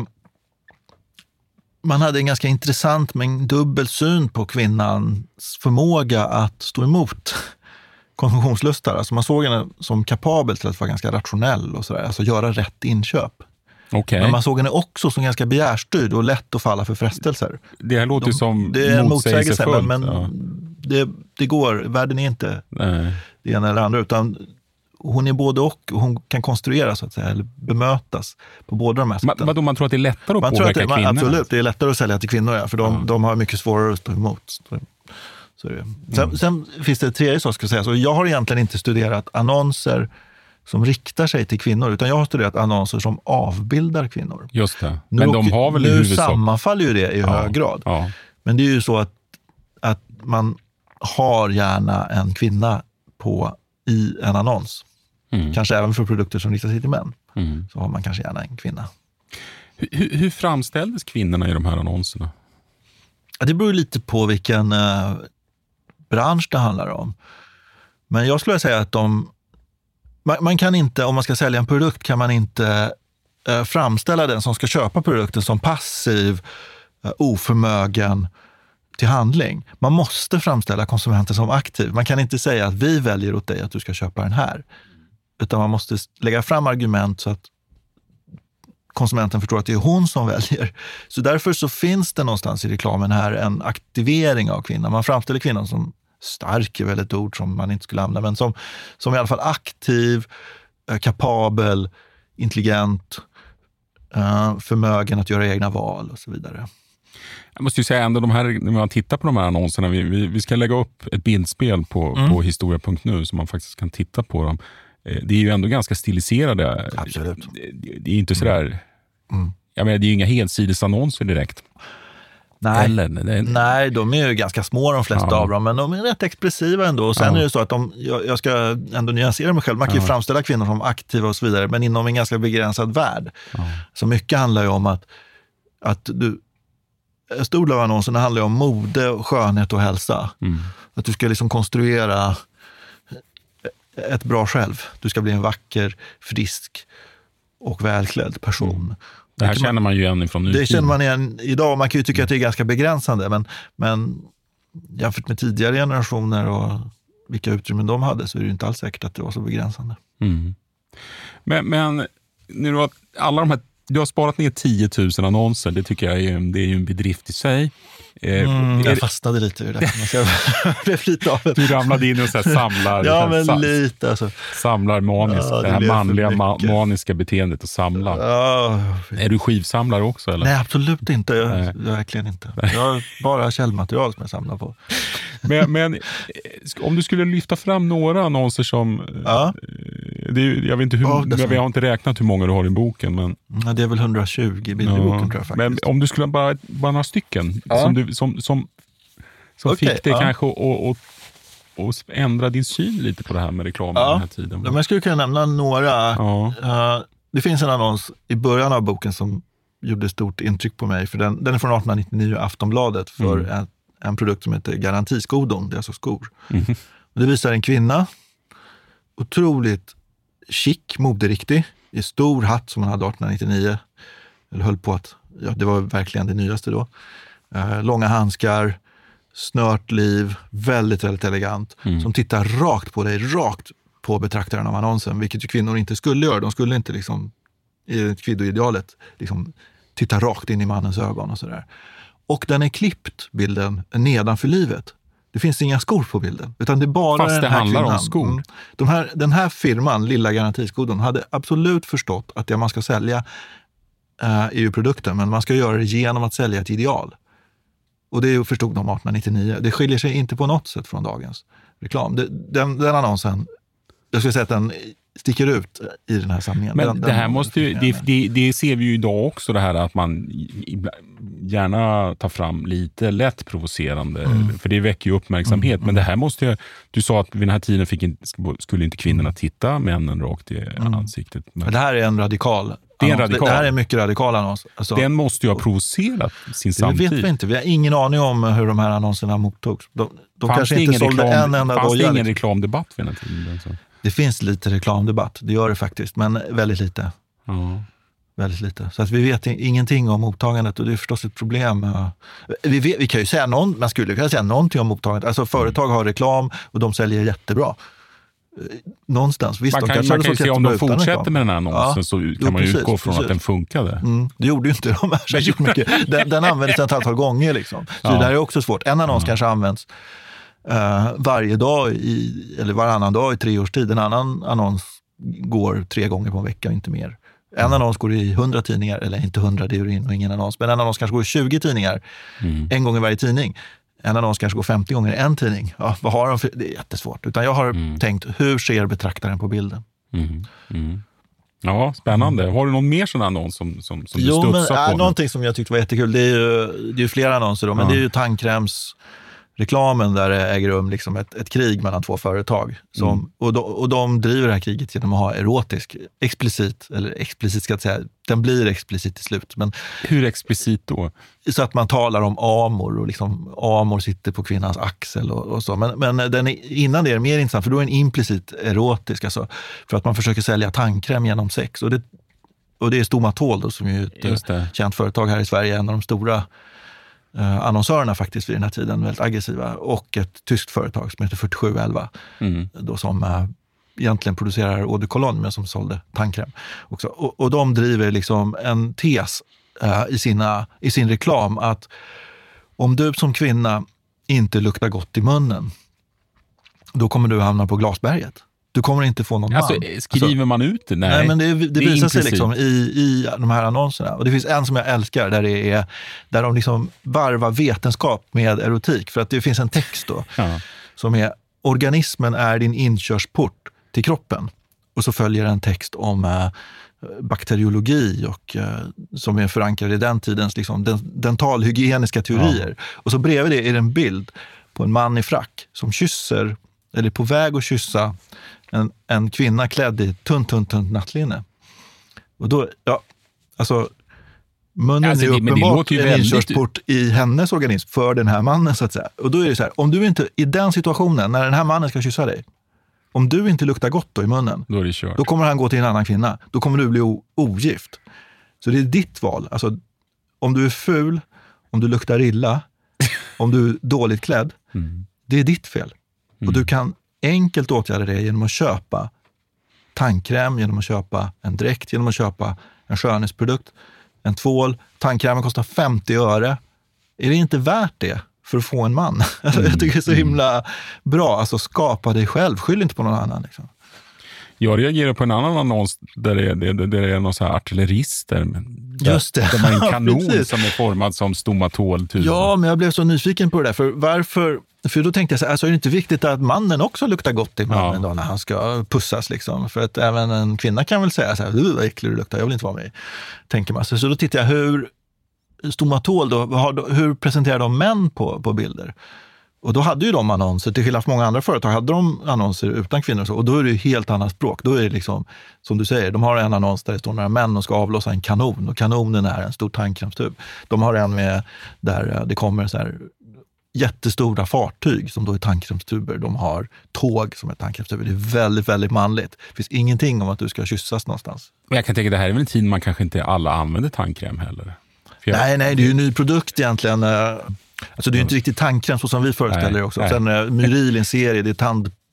man hade en ganska intressant men dubbel syn på kvinnans förmåga att stå emot konsumtionslustar. Alltså man såg henne som kapabel till att vara ganska rationell och sådär, alltså göra rätt inköp. Okay. Men man såg henne också som ganska begärstyrd och lätt att falla för frestelser. Det här låter De, som det är en motsägelse, men, men ja. det, det går. Världen är inte Nej. det ena eller andra, utan hon är både och. Hon kan konstrueras så att säga, eller bemötas på båda de här sätten. Men då man tror att det är lättare att man påverka tror att det, kvinnor? Absolut, det är lättare att sälja till kvinnor, ja, för de, ja. de har mycket svårare att stå emot. Så är det. Sen, mm. sen finns det ett tredje sak ska jag säga. Så jag har egentligen inte studerat annonser som riktar sig till kvinnor, utan jag har studerat annonser som avbildar kvinnor. Just det. Nu, men de har väl nu i huvudsak... sammanfaller ju det i ja. hög grad. Ja. Men det är ju så att, att man har gärna en kvinna på i en annons. Mm. Kanske även för produkter som riktar sig till män. Mm. Så har man kanske gärna en kvinna. Hur, hur framställdes kvinnorna i de här annonserna? Ja, det beror lite på vilken eh, bransch det handlar om. Men jag skulle säga att de Man, man kan inte, om man ska sälja en produkt, kan man inte eh, framställa den som ska köpa produkten som passiv, eh, oförmögen till handling. Man måste framställa konsumenten som aktiv. Man kan inte säga att vi väljer åt dig att du ska köpa den här. Utan man måste lägga fram argument så att konsumenten förstår att det är hon som väljer. Så därför så finns det någonstans i reklamen här en aktivering av kvinnan. Man framställer kvinnan som stark är väl ett ord som man inte skulle använda, men som, som i alla fall aktiv, kapabel, intelligent, förmögen att göra egna val och så vidare. Jag måste ju säga ändå, de här, när man tittar på de här annonserna, vi, vi, vi ska lägga upp ett bildspel på, mm. på historia punkt nu så man faktiskt kan titta på dem. Det är ju ändå ganska stiliserade. Absolut. Det, det är inte sådär, mm. jag menar, det är ju inga helsidesannonser direkt. Nej, Eller, det är... nej, de är ju ganska små de flesta ja. av dem, men de är rätt expressiva ändå. Och sen ja. är det så att de, jag, jag ska ändå nyansera mig själv, man kan ju ja. framställa kvinnor som aktiva och så vidare, men inom en ganska begränsad värld. Ja. Så mycket handlar ju om att, att du, en stor del av annonserna handlar ju om mode, och skönhet och hälsa. Mm. Att du ska liksom konstruera ett bra själv. Du ska bli en vacker, frisk och välklädd person. Mm. Det här känner man ju igen ifrån nutid. Det känner man igen idag. Man kan ju tycka att det är ganska begränsande, men, men jämfört med tidigare generationer och vilka utrymmen de hade så är det ju inte alls säkert att det var så begränsande. Mm. Men, men nu har alla de här, du har sparat ner tio tusen annonser, det tycker jag är, det är ju en bedrift i sig. Mm, jag fastnade lite i det där. blev lite av en... Du ramlade in och så här samlar. ja, men sam... lite alltså. Samlar maniskt, ja, det, det här manliga ma- maniska beteendet och samlar. Ja. Är du skivsamlare också eller? Nej, absolut inte. Jag, jag, verkligen inte. Jag har bara källmaterial som jag samlar på. men, men om du skulle lyfta fram några annonser som... Ja. Det är, jag vet inte hur, ja, jag, jag har inte räknat hur många du har i boken. Men... Ja, det är väl hundratjugo bilder i ja. boken tror jag faktiskt. Men om du skulle bara, bara några stycken ja. som, du, som, som, som okay, fick dig ja. kanske att och ändra din syn lite på det här med reklam ja. den här tiden. Ja, men jag skulle kunna nämna några. Ja. Uh, det finns en annons i början av boken som gjorde stort intryck på mig. För den, den är från arton nittionio, Aftonbladet, för mm. en, en produkt som heter Garantiskodon. Det är alltså skor. Mm. Det visar en kvinna, otroligt chic, moderiktig, i stor hatt som hon hade arton nittionio. Eller höll på att, ja, det var verkligen det nyaste då. Uh, långa handskar, snört liv, väldigt, väldigt elegant. Mm. Som tittar rakt på dig, rakt på betraktaren av annonsen, vilket ju kvinnor inte skulle göra. De skulle inte liksom, i kvinnoidealet, liksom titta rakt in i mannens ögon och sådär. Och den är klippt, bilden, nedanför livet. Det finns inga skor på bilden, utan det är bara Fast den det här handlar kvinnan. om skor. Mm. De här, den här firman, Lilla Garantiskodon, hade absolut förstått att det man ska sälja uh, är ju produkten, men man ska göra det genom att sälja ett ideal. Och det förstod de arton nittionio. Det skiljer sig inte på något sätt från dagens reklam. Det, den, den annonsen, jag skulle säga att den sticker ut i den här samlingen. Men den, det här den måste ju, det, det, det ser vi ju idag också, det här att man gärna tar fram lite lätt provocerande, mm. för det väcker ju uppmärksamhet. Mm. Men det här måste ju, du sa att vid den här tiden fick in, skulle inte kvinnorna titta männen rakt i mm. ansiktet. Men det här är en radikal det, är en radikal. det här är en mycket radikal annons. Alltså, den måste ju ha provocerat sin det samtid. Det vet vi inte. Vi har ingen aning om hur de här annonserna mottogs. De, de fanns kanske det inte sålde reklam, en enda fanns doja. Det ingen reklamdebatt vid den här tiden? Alltså. Det finns lite reklamdebatt, det gör det faktiskt, men väldigt lite. Ja. Väldigt lite. Så att vi vet ingenting om mottagandet och det är förstås ett problem. Vi, vet, vi kan ju säga någon, man skulle kunna säga någonting om mottagandet. Alltså företag har reklam och de säljer jättebra. Någonstans. Visst, man kan, de man kan ju se om de fortsätter reklam. Med den här annonsen ja, så kan jo, man ju precis, utgå från precis. Att den funkade. Mm, det gjorde ju inte de här särskilt mycket. Den, den användes ett antal gånger liksom. Så ja. Det där är också svårt. En annons ja. Kanske används Uh, varje dag i, eller varannan dag i tre års tid. En annan annons går tre gånger på en vecka och inte mer. En mm. annons går i hundra tidningar, eller inte hundra, det är ju ingen annons, men en annons kanske går i tjugo tidningar mm. en gång i varje tidning. En annons kanske går femtio gånger i en tidning. Ja, vad har de för? Det är jättesvårt. Utan jag har mm. tänkt, hur ser betraktaren på bilden? Mm. Mm. Ja, spännande. Har du någon mer sån annons som, som, som jo, du studsar men, på? Äh, någonting som jag tyckte var jättekul, det är ju, det är ju flera annonser då, men ja. Det är ju tandkräms reklamen där det äger rum liksom ett, ett krig mellan två företag. Som, mm. och, de, och de driver det här kriget genom att ha erotisk, explicit, eller explicit ska jag säga, den blir explicit till slut. Men, hur explicit då? Så att man talar om amor och liksom amor sitter på kvinnans axel och, och så. Men, men den är, innan det är det mer intressant, för då är den implicit erotisk, alltså, för att man försöker sälja tandkräm genom sex. Och det, och det är Stomatol då, som är ett känt företag här i Sverige, en av de stora Uh, annonsörerna faktiskt vid den här tiden, väldigt aggressiva, och ett tyskt företag som heter fyrtiosju elva mm. då som uh, egentligen producerar eau de cologne men som sålde tandkräm också. Och, och de driver liksom en tes uh, i, sina, i sin reklam att om du som kvinna inte luktar gott i munnen, då kommer du hamna på glasberget. Du kommer inte få någon alltså, man. Skriver alltså, man ut det? Nej, nej men det, det, det visar sig liksom i, i de här annonserna. Och det finns en som jag älskar där det är där de liksom varvar vetenskap med erotik. För att det finns en text då ja. Som är: organismen är din inkörsport till kroppen. Och så följer en text om äh, bakteriologi och äh, som är förankrad i den tidens liksom, den, dentalhygieniska teorier. Ja. Och så bredvid det är en bild på en man i frack som kysser, eller på väg att kyssa en, en kvinna klädd i tunt, tunt, tunt nattlinne. Och då, ja, alltså munnen alltså, är det, uppenbart det en inkörsport i hennes organism för den här mannen så att säga. Och då är det så här, om du inte, i den situationen, när den här mannen ska kyssa dig, om du inte luktar gott då i munnen, då, är det kört. Då kommer han gå till en annan kvinna. Då kommer du bli o- ogift. Så det är ditt val. Alltså, om du är ful, om du luktar illa, om du är dåligt klädd, mm. det är ditt fel. Mm. Och du kan enkelt åtgärda det genom att köpa tandkräm, genom att köpa en dräkt, genom att köpa en skönhetsprodukt, en tvål. Tandkrämen kostar femtio öre. Är det inte värt det för att få en man? Mm. Jag tycker det är så himla bra. Alltså skapa dig själv, skyll inte på någon annan. Liksom. Jag reagerar på en annan annons där det är, där det är någon så här artillerister. Just det. Där man har en kanon som är formad som Stomatol. Typ. Ja, men jag blev så nyfiken på det där. För varför... För då tänkte jag så här, alltså är det inte viktigt att mannen också luktar gott i munnen ja. Då när han ska pussas liksom? För att även en kvinna kan väl säga så här, du vad äcklig du luktar, jag vill inte vara med. Tänker man. Så, så då tittar jag, hur Stomatol då, har, hur presenterar de män på, på bilder? Och då hade ju de annonser, till skillnad från många andra företag hade de annonser utan kvinnor och så. Och då är det ju helt annat språk. Då är det liksom, som du säger, de har en annons där det står några män och ska avlossa en kanon. Och kanonen är en stor tandkrämstub. De har en med där det kommer så här jättestora fartyg som då är tandkrämstuber. De har tåg som är tandkrämstuber. Det är väldigt, väldigt manligt. Det finns ingenting om att du ska kyssas någonstans. Men jag kan tänka att det här är väl en tid man kanske inte alla använder tandkräm heller. Jag... Nej, nej, det är ju en ny produkt egentligen. Alltså det är ju inte riktigt tandkräm så som vi föreställer nej, också. Nej. Sen uh, Myril, en serie, det är tand,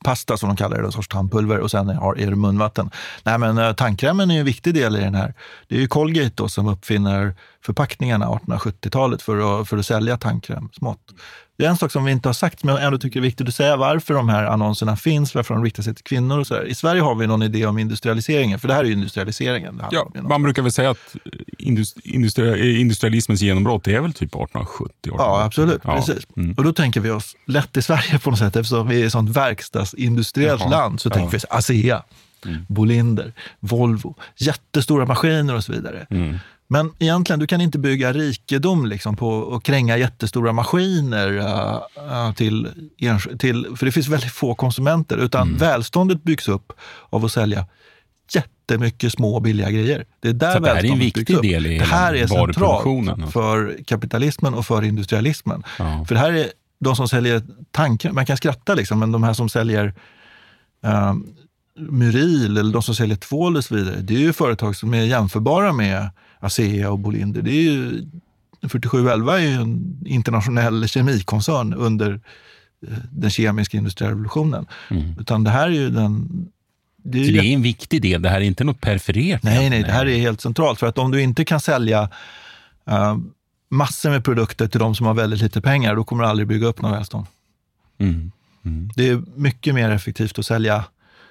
pasta som de kallar det, en sorts tandpulver, och sen har, är det munvatten. Nej, men tandkrämen är en viktig del i den här. Det är ju Colgate då som uppfinner förpackningarna artonhundrasjuttiotalet för att, för att sälja tandkräm smått. Det är en sak som vi inte har sagt, men jag ändå tycker det är viktigt att säga varför de här annonserna finns, varför de riktar sig till kvinnor och så där. I Sverige har vi någon idé om industrialiseringen, för det här är ju industrialiseringen. Ja, man brukar väl säga att industri- industrialismens genombrott är väl typ artonhundrasjuttio. Ja, absolut. Ja. Precis. Mm. Och då tänker vi oss lätt i Sverige på något sätt, eftersom vi är ett sånt verkstadsindustriellt Jaha. land, så ja. tänker vi oss ASEA, mm. Bolinder, Volvo, jättestora maskiner och så vidare. Mm. Men egentligen, du kan inte bygga rikedom liksom på att kränga jättestora maskiner uh, till, till, för det finns väldigt få konsumenter, utan mm. välståndet byggs upp av att sälja jättemycket små billiga grejer. Det är där så det här är en viktig del i det här är centralt för kapitalismen och för industrialismen. Ja. För det här är de som säljer tankar, man kan skratta liksom, men de här som säljer uh, Myril eller de som säljer tvål och så vidare, det är ju företag som är jämförbara med ASEA och Bolinder. Det är ju, fyrtiosju elva är ju en internationell kemikoncern under den kemiska industriella revolutionen. Mm. Utan det här är ju den... Det är, så det är en viktig del, det här är inte något perifert. Nej, nej, det här är helt centralt. För att om du inte kan sälja uh, massor med produkter till de som har väldigt lite pengar, då kommer du aldrig bygga upp någon välstånd. Mm. Mm. Det är mycket mer effektivt att sälja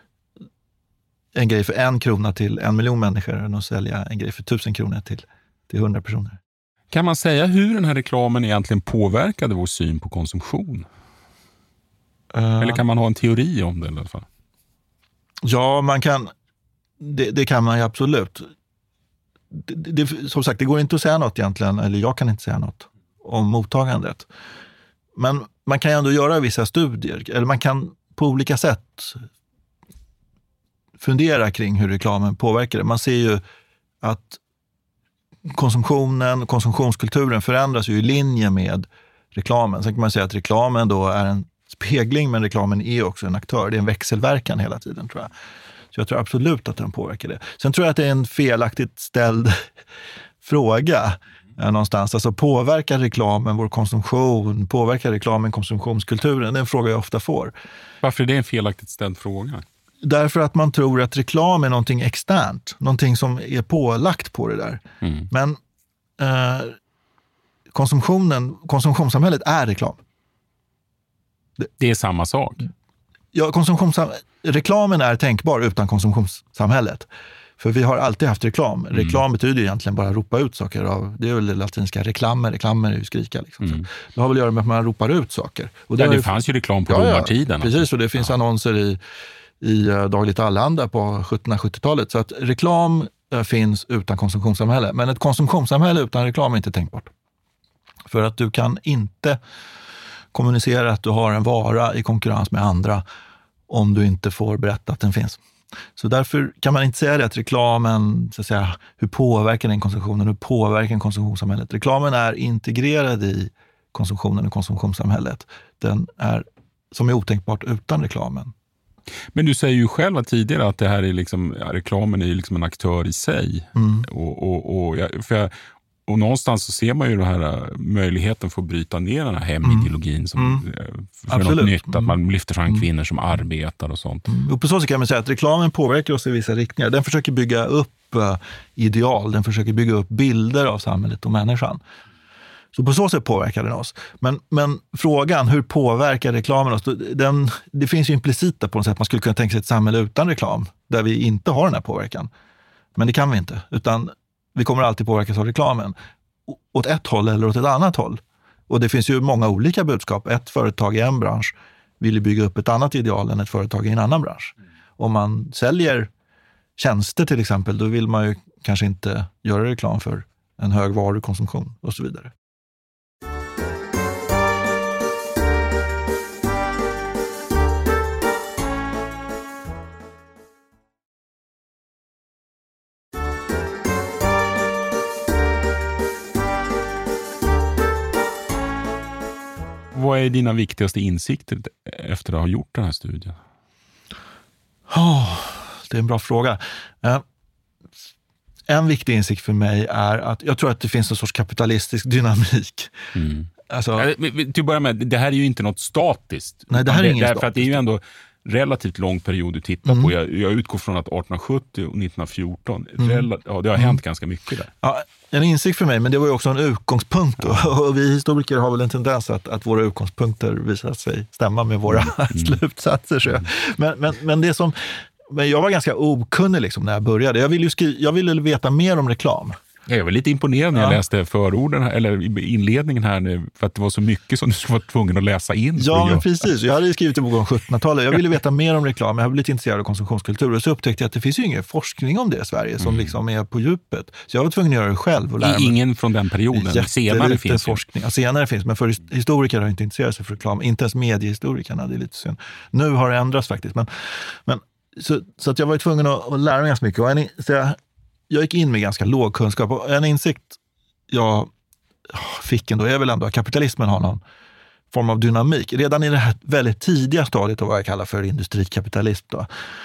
en grej för en krona till en miljon människor än att sälja en grej för tusen kronor till, till hundra personer. Kan man säga hur den här reklamen egentligen påverkade vår syn på konsumtion? Uh, Eller kan man ha en teori om det i alla fall? Ja, man kan. Det, det kan man ju absolut. Det, det, som sagt, det går inte att säga något egentligen, eller jag kan inte säga något om mottagandet. Men man kan ju ändå göra vissa studier, eller man kan på olika sätt fundera kring hur reklamen påverkar det. Man ser ju att konsumtionen, konsumtionskulturen förändras ju i linje med reklamen. Sen kan man säga att reklamen då är en spegling, men reklamen är också en aktör. Det är en växelverkan hela tiden, tror jag. Så jag tror absolut att den påverkar det. Sen tror jag att det är en felaktigt ställd fråga någonstans. Alltså påverkar reklamen vår konsumtion? Påverkar reklamen konsumtionskulturen? Det är en fråga jag ofta får. Varför är det en felaktigt ställd fråga? Därför att man tror att reklam är någonting externt. Någonting som är pålagt på det där. Mm. Men eh, konsumtionen, konsumtionssamhället är reklam. Det, det är samma sak. Ja, konsumtionssam- reklamen är tänkbar utan konsumtionssamhället. För vi har alltid haft reklam. Mm. Reklam betyder egentligen bara ropa ut saker. Av, det är väl det latinska reklamer. Reklamer är ju skrika. Liksom. Mm. Det har väl att göra med att man ropar ut saker. Och det, ja, det ju, fanns ju reklam på ja, romartiden. Ja, precis, och det finns ja. annonser i, i Dagligt Allehanda på sjuttonhundrasjuttiotalet. Så att reklam äh, finns utan konsumtionssamhälle. Men ett konsumtionssamhälle utan reklam är inte tänkbart. För att du kan inte kommunicera att du har en vara i konkurrens med andra om du inte får berätta att den finns. Så därför kan man inte säga det att reklamen, så att säga, hur påverkar den konsumtionen, hur påverkar den konsumtionssamhället? Reklamen är integrerad i konsumtionen och konsumtionssamhället. Den är som är otänkbart utan reklamen. Men du säger ju själv tidigare att det här är liksom, ja, reklamen är liksom en aktör i sig. Mm. Och, och, och, för jag, och någonstans så ser man ju den här möjligheten för att bryta ner den här hemideologin mm. som mm. för Absolut. något nytt, att man lyfter fram mm. kvinnor som arbetar och sånt. Mm. Och på så sätt kan man säga att reklamen påverkar oss i vissa riktningar. Den försöker bygga upp uh, ideal, den försöker bygga upp bilder av samhället och människan. Så på så sätt påverkar den oss. Men, men frågan, hur påverkar reklamen oss? Den, det finns ju implicita på något sätt. Man skulle kunna tänka sig ett samhälle utan reklam, där vi inte har den här påverkan. Men det kan vi inte, utan vi kommer alltid påverkas av reklamen. Åt ett håll eller åt ett annat håll. Och det finns ju många olika budskap. Ett företag i en bransch vill bygga upp ett annat ideal än ett företag i en annan bransch. Mm. Om man säljer tjänster till exempel, då vill man ju kanske inte göra reklam för en hög varukonsumtion och så vidare. Vad är dina viktigaste insikter efter att ha gjort den här studien? Oh, det är en bra fråga. Uh, en viktig insikt för mig är att jag tror att det finns en sorts kapitalistisk dynamik. Mm. Alltså, till att börja med, det här är ju inte något statiskt. Nej, det här är inget statiskt. För att det är ju ändå, relativt lång period du tittar Mm. på. Jag, jag utgår från att arton sjuttio och nittonhundrafjorton, Mm. rela, ja, det har Mm. hänt ganska mycket där. Ja, en insikt för mig, men det var ju också en utgångspunkt. Ja. Och vi historiker har väl en tendens att, att våra utgångspunkter visar sig stämma med våra mm. slutsatser. Så. Mm. Men, men, men det som... Men jag var ganska okunnig liksom när jag började. Jag ville, ju skri- jag ville veta mer om reklam. Jag var lite imponerad när jag ja. läste förorden här, eller inledningen här, för att det var så mycket som du skulle vara tvungen att läsa in. Ja, men precis. Jag hade skrivit en bok om sjuttonhundratalet. Jag ville veta mer om reklam. Jag har blivit intresserad av konsumtionskultur. Och så upptäckte jag att det finns ju ingen forskning om det i Sverige som mm. liksom är på djupet. Så jag var tvungen att göra det själv och lära mig. Ingen från den perioden? Senare finns forskning. Ja, senare finns, men för historiker har inte intresserat sig för reklam. Inte ens mediehistorikerna, det är lite synd. Nu har det ändrats faktiskt. Men, men, så, så att jag var tvungen att, att lära mig ganska mycket. Och en, så jag, jag gick in med ganska låg kunskap. Och en insikt jag fick ändå är väl ändå att kapitalismen har någon form av dynamik. Redan i det här väldigt tidiga stadiet av vad jag kallar för industrikapitalism då,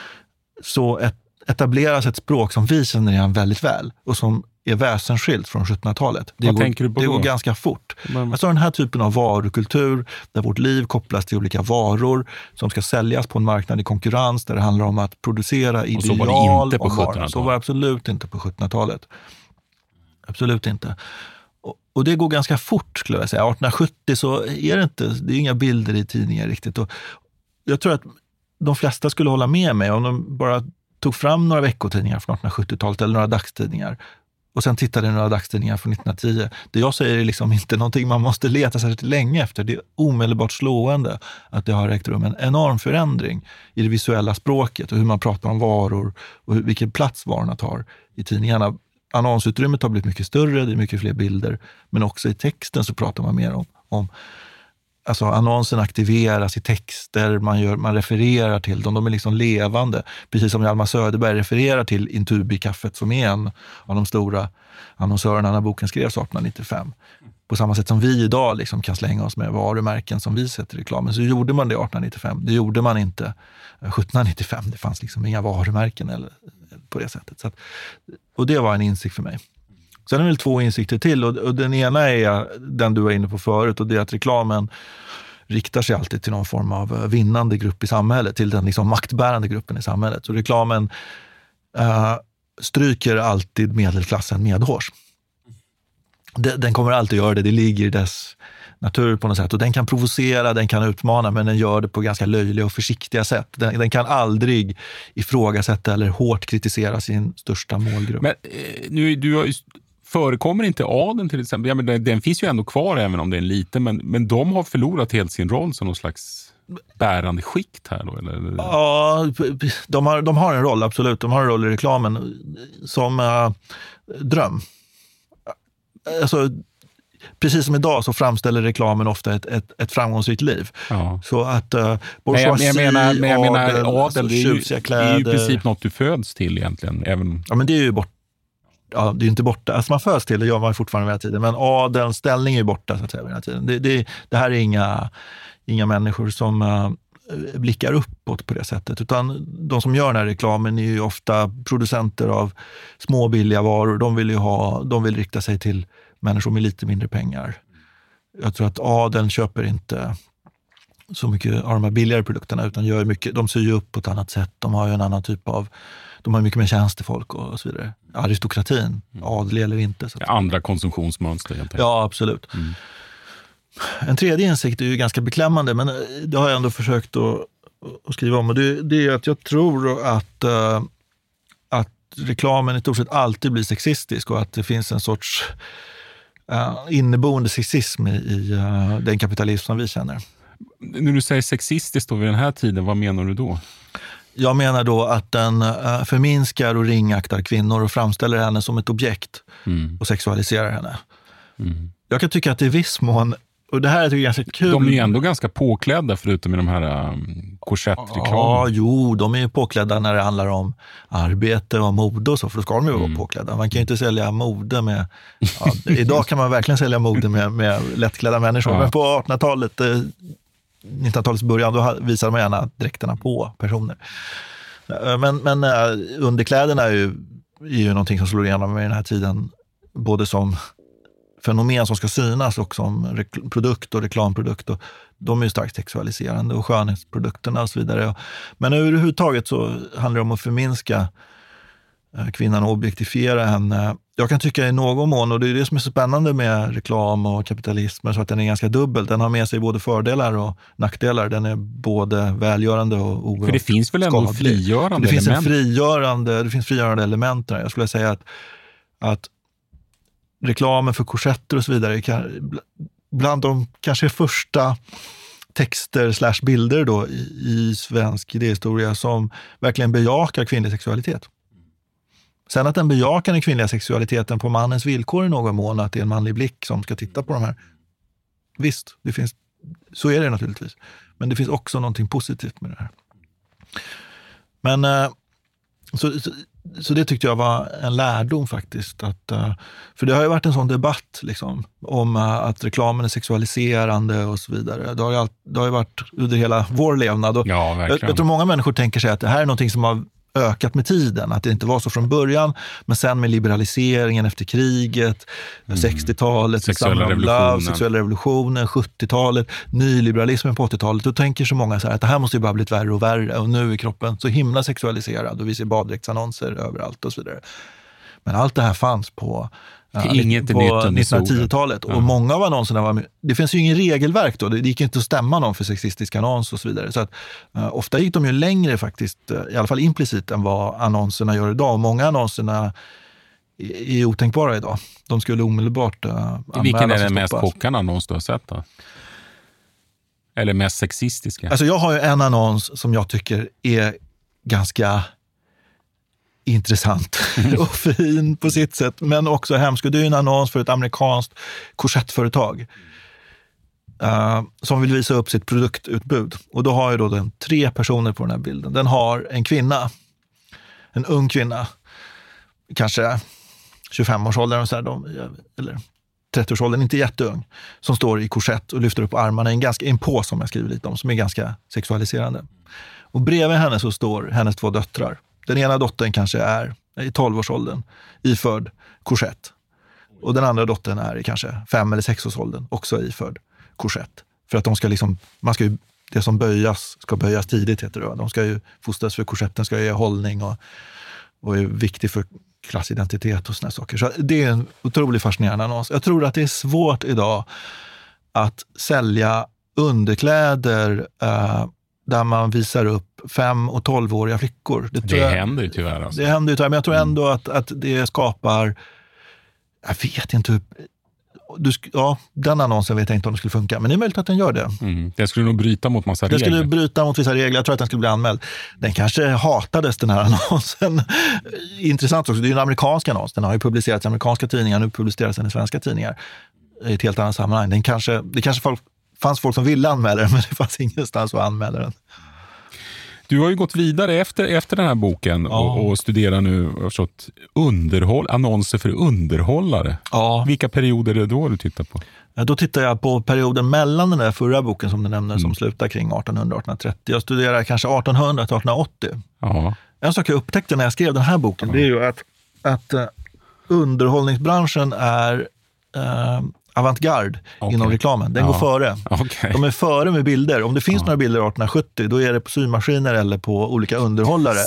så ett, etableras ett språk som vi känner igen väldigt väl och som är väsensskilt från sjuttonhundratalet. Det, vad går, tänker du på det då? går ganska fort. Men... Alltså den här typen av varukultur där vårt liv kopplas till olika varor som ska säljas på en marknad i konkurrens, där det handlar om att producera ideal. Och så var det inte på sjuttonhundratalet. Så var det absolut inte på sjuttonhundratalet. Absolut inte. Och, och det går ganska fort skulle jag säga. arton sjuttio så är det inte, det är inga bilder i tidningar riktigt. Och jag tror att de flesta skulle hålla med mig om de bara tog fram några veckotidningar från arton sjuttiotalet eller några dagstidningar och sen tittade några dagstidningar från nittonhundratio. Det jag säger är liksom inte någonting man måste leta sig länge efter. Det är omedelbart slående att det har ägt rum en enorm förändring i det visuella språket och hur man pratar om varor och hur, vilken plats varorna tar i tidningarna. Annonsutrymmet har blivit mycket större, det är mycket fler bilder, men också i texten så pratar man mer om, om alltså annonsen aktiveras i texter, man, gör, man refererar till dem, de är liksom levande. Precis som Hjalmar Söderberg refererar till Intubi-kaffet som är en av de stora annonsörerna när boken skrevs arton nittiofem. På samma sätt som vi idag liksom kan slänga oss med varumärken som vi sätter i reklamen, så gjorde man det arton nittiofem. Det gjorde man inte sjuttonhundranittiofem, det fanns liksom inga varumärken eller, på det sättet. Så att, och det var en insikt för mig. Sen är det väl två insikter till och, och den ena är den du var inne på förut och det är att reklamen riktar sig alltid till någon form av vinnande grupp i samhället, till den liksom maktbärande gruppen i samhället. Så reklamen uh, stryker alltid medelklassen medhårs. Den, den kommer alltid göra det, det ligger i dess natur på något sätt och den kan provocera, den kan utmana, men den gör det på ganska löjliga och försiktiga sätt. Den, den kan aldrig ifrågasätta eller hårt kritisera sin största målgrupp. Men eh, nu, du har ju förekommer inte adeln till exempel? Ja, men den, den finns ju ändå kvar även om det är en liten, men, men de har förlorat helt sin roll som någon slags bärande skikt här då? Eller? Ja, de har, de har en roll, absolut. De har en roll i reklamen som uh, dröm. Alltså, precis som idag så framställer reklamen ofta ett, ett, ett framgångsrikt liv. Ja. Så att uh, bourgeoisie, men jag menar, men jag menar adel, adel, alltså, det, är ju, det är ju i kläder. princip något du föds till egentligen. Även... Ja, men det är ju bort. Ja, det är ju inte borta. Alltså man föds till det, gör man fortfarande hela tiden. Men adelns ställning är ju borta så att säga hela tiden. Det, det, det här är inga, inga människor som uh, blickar uppåt på det sättet. Utan de som gör den här reklamen är ju ofta producenter av små billiga varor. De vill ju ha, de vill rikta sig till människor med lite mindre pengar. Jag tror att adeln köper inte så mycket av de här billigare produkterna utan gör mycket, de syr ju upp på ett annat sätt. De har ju en annan typ av, de har mycket mer tjänstefolk och så vidare. Aristokratin, adlig eller inte. Så att andra konsumtionsmönster helt enkelt. Ja, absolut. Mm. En tredje insikt är ju ganska beklämmande, men det har jag ändå försökt att, att skriva om. Och det, det är att jag tror att, uh, att reklamen i stort sett alltid blir sexistisk och att det finns en sorts uh, inneboende sexism i, i uh, den kapitalism som vi känner. När du säger sexistiskt då vid den här tiden, vad menar du då? Jag menar då att den uh, förminskar och ringaktar kvinnor och framställer henne som ett objekt mm. och sexualiserar henne. Mm. Jag kan tycka att det i viss mån, och det här är ganska kul. De är ju ändå ganska påklädda förutom i de här um, korsettreklamen. Ja, jo, de är ju påklädda när det handlar om arbete och mode och så, för då ska de ju mm. vara påklädda. Man kan ju inte sälja mode med, ja, idag kan man verkligen sälja mode med, med lättklädda människor, ja. Men på artonhundratalet, nittonhundratalets början, då visade man gärna dräkterna på personer. Men, men underkläderna är ju, är ju någonting som slår igenom i den här tiden, både som fenomen som ska synas och som rek- produkt och reklamprodukt. Och de är ju starkt sexualiserande och skönhetsprodukterna och så vidare. Men överhuvudtaget så handlar det om att förminska kvinnan och objektifiera henne. Jag kan tycka i någon mån, och det är det som är så spännande med reklam och kapitalism, så att den är ganska dubbel. Den har med sig både fördelar och nackdelar. Den är både välgörande och oerhört. För det finns väl ändå skadlig. frigörande det finns element? En frigörande, det finns frigörande element där. Jag skulle säga att, att reklamen för korsetter och så vidare kan, bland de kanske första texter slash bilder då i, i svensk idéhistoria som verkligen bejakar kvinnlig sexualitet. Sen att den bejakar den kvinnliga sexualiteten på mannens villkor i någon mån, att det är en manlig blick som ska titta på de här. Visst, det finns, så är det naturligtvis. Men det finns också någonting positivt med det här. Men så, så, så det tyckte jag var en lärdom faktiskt. Att, för det har ju varit en sån debatt liksom, om att reklamen är sexualiserande och så vidare. Det har ju, all, det har ju varit under hela vår levnad. Och ja, verkligen. Jag, jag tror många människor tänker sig att det här är någonting som har ökat med tiden, att det inte var så från början, men sen med liberaliseringen efter kriget, mm. sextiotalet, sexuella revolutionen. sexuella revolutionen, sjuttiotalet, nyliberalismen på åttiotalet, då tänker så många så här att det här måste ju bara blivit värre och värre, och nu är kroppen så himla sexualiserad och vi ser baddräktsannonser överallt och så vidare. Men allt det här fanns på Inget på nittonhundratiotalet. Och många av annonserna var... Det finns ju ingen regelverk då. Det gick inte att stämma någon för sexistisk annons och så vidare. Så att uh, ofta gick de ju längre faktiskt, uh, i alla fall implicit, än vad annonserna gör idag. Och många annonserna är, är otänkbara idag. De skulle omedelbart uh, anmälas. Vilken är den mest chockande annons du har sett då? Eller mest sexistiska? Alltså jag har ju en annons som jag tycker är ganska intressant och fin på sitt sätt, men också hemskt. Det är en annons för ett amerikanskt korsettföretag uh, som vill visa upp sitt produktutbud. Och då har ju då den tre personer på den här bilden. Den har en kvinna, en ung kvinna, kanske tjugofem-årsåldern och så här, de, eller trettio-årsåldern, inte jätteung, som står i korsett och lyfter upp armarna i en, ganska, en pås som jag skriver lite om, som är ganska sexualiserande. Och bredvid henne så står hennes två döttrar. Den ena dottern kanske är i tolv-årsåldern iförd korsett. Och den andra dottern är i kanske fem- eller sex-årsåldern också iförd korsett. För att de ska liksom, man ska ju, det som böjas ska böjas tidigt heter det. De ska ju fostras för korsetten, ska ge hållning och, och är viktig för klassidentitet och såna saker. Så det är en otroligt fascinerande annons. Jag tror att det är svårt idag att sälja underkläder uh, där man visar upp fem- och tolvåriga flickor. Det, det jag, händer ju tyvärr. Alltså. Det händer ju tyvärr, men jag tror ändå att, att det skapar... Jag vet inte hur... Du, ja, den annonsen vet jag inte om det skulle funka, men det är möjligt att den gör det. Mm. Den skulle nog bryta mot massa den regler. Den skulle bryta mot vissa regler. Jag tror att den skulle bli anmäld. Den kanske hatades, den här annonsen. Intressant också. Det är ju en amerikansk annons. Den har ju publicerats i amerikanska tidningar. Nu publiceras den i svenska tidningar. I ett helt annat sammanhang. Den kanske, det kanske folk, fanns folk som ville anmäla den, men det fanns ingenstans att anmäla den. Du har ju gått vidare efter, efter den här boken ja. och, och studerar nu förstått, underhåll, annonser för underhållare. Ja. Vilka perioder är det då du tittar på? Ja, då tittar jag på perioden mellan den där förra boken som du nämnde mm. som slutar kring artonhundra till artonhundratrettio. Jag studerar kanske artonhundra till artonhundraåttio. Ja. En sak jag upptäckte när jag skrev den här boken, ja. det är ju att, att uh, underhållningsbranschen är... Uh, avantgarde okay. inom reklamen. Den ja. går före. Okay. De är före med bilder. Om det finns ja. några bilder artonhundrasjuttio, då är det på symaskiner eller på olika underhållare.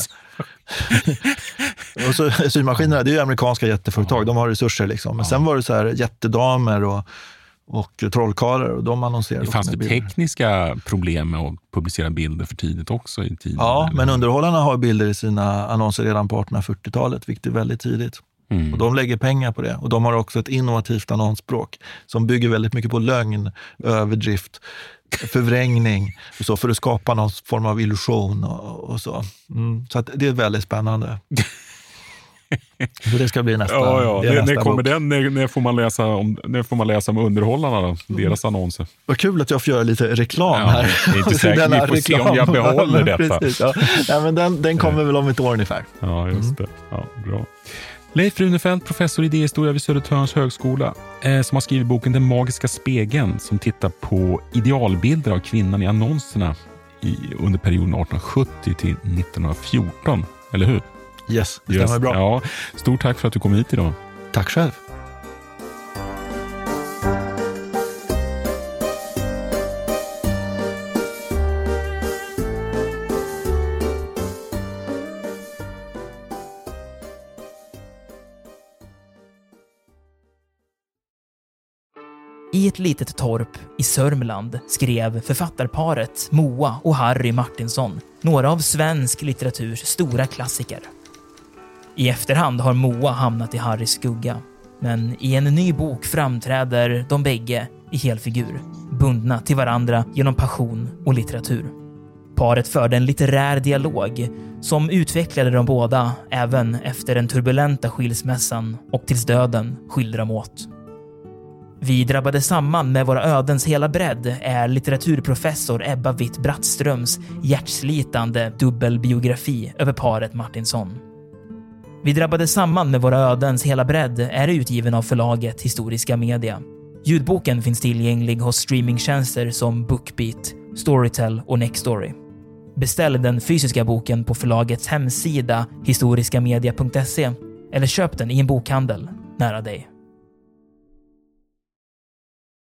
Och så, symaskinerna, det är ju amerikanska jätteföretag. Ja. De har resurser liksom. Men ja. sen var det så här jättedamer och, och trollkarlar och de annonserar. Det fanns det bilder. Tekniska problem med att publicera bilder för tidigt också i tiden? Ja, eller? Men underhållarna har bilder i sina annonser redan på artonhundrafyrtiotalet, vilket är väldigt tidigt. Mm. Och de lägger pengar på det. Och de har också ett innovativt annonsspråk som bygger väldigt mycket på lögn, överdrift, förvrängning och så, för att skapa någon form av illusion och, och så. Mm. Så att det är väldigt spännande. Så det ska bli nästa, ja, ja. Det är när, nästa när kommer bok. Den, när, när, får man läsa om, när får man läsa om underhållarna då? Deras annonser. Vad kul att jag får göra lite reklam ja, här. Det är inte säkert, vi får reklam. se om jag behåller detta. Precis, ja. Ja, men den, den kommer väl om ett år ungefär. Ja, just det. Ja, bra. Leif Runefelt, professor i idéhistoria vid Södertörns högskola, eh, som har skrivit boken Den magiska spegeln, som tittar på idealbilder av kvinnan i annonserna i, under perioden artonhundrasjuttio till nittonhundrafjorton. Eller hur? Yes, det stämmer yes. bra. Ja, stort tack för att du kom hit idag. Tack själv. I ett litet torp i Sörmland skrev författarparet Moa och Harry Martinsson några av svensk litteraturs stora klassiker. I efterhand har Moa hamnat i Harrys skugga, men i en ny bok framträder de bägge i helfigur, bundna till varandra genom passion och litteratur. Paret förde en litterär dialog som utvecklade de båda även efter den turbulenta skilsmässan och tills döden skilde dem åt. Vi drabbade samman med våra ödens hela bredd är litteraturprofessor Ebba Witt-Brattströms hjärtslitande dubbelbiografi över paret Martinsson. Vi drabbade samman med våra ödens hela bredd är utgiven av förlaget Historiska Media. Ljudboken finns tillgänglig hos streamingtjänster som Bookbeat, Storytel och Nextory. Beställ den fysiska boken på förlagets hemsida historiskamedia punkt se eller köp den i en bokhandel nära dig.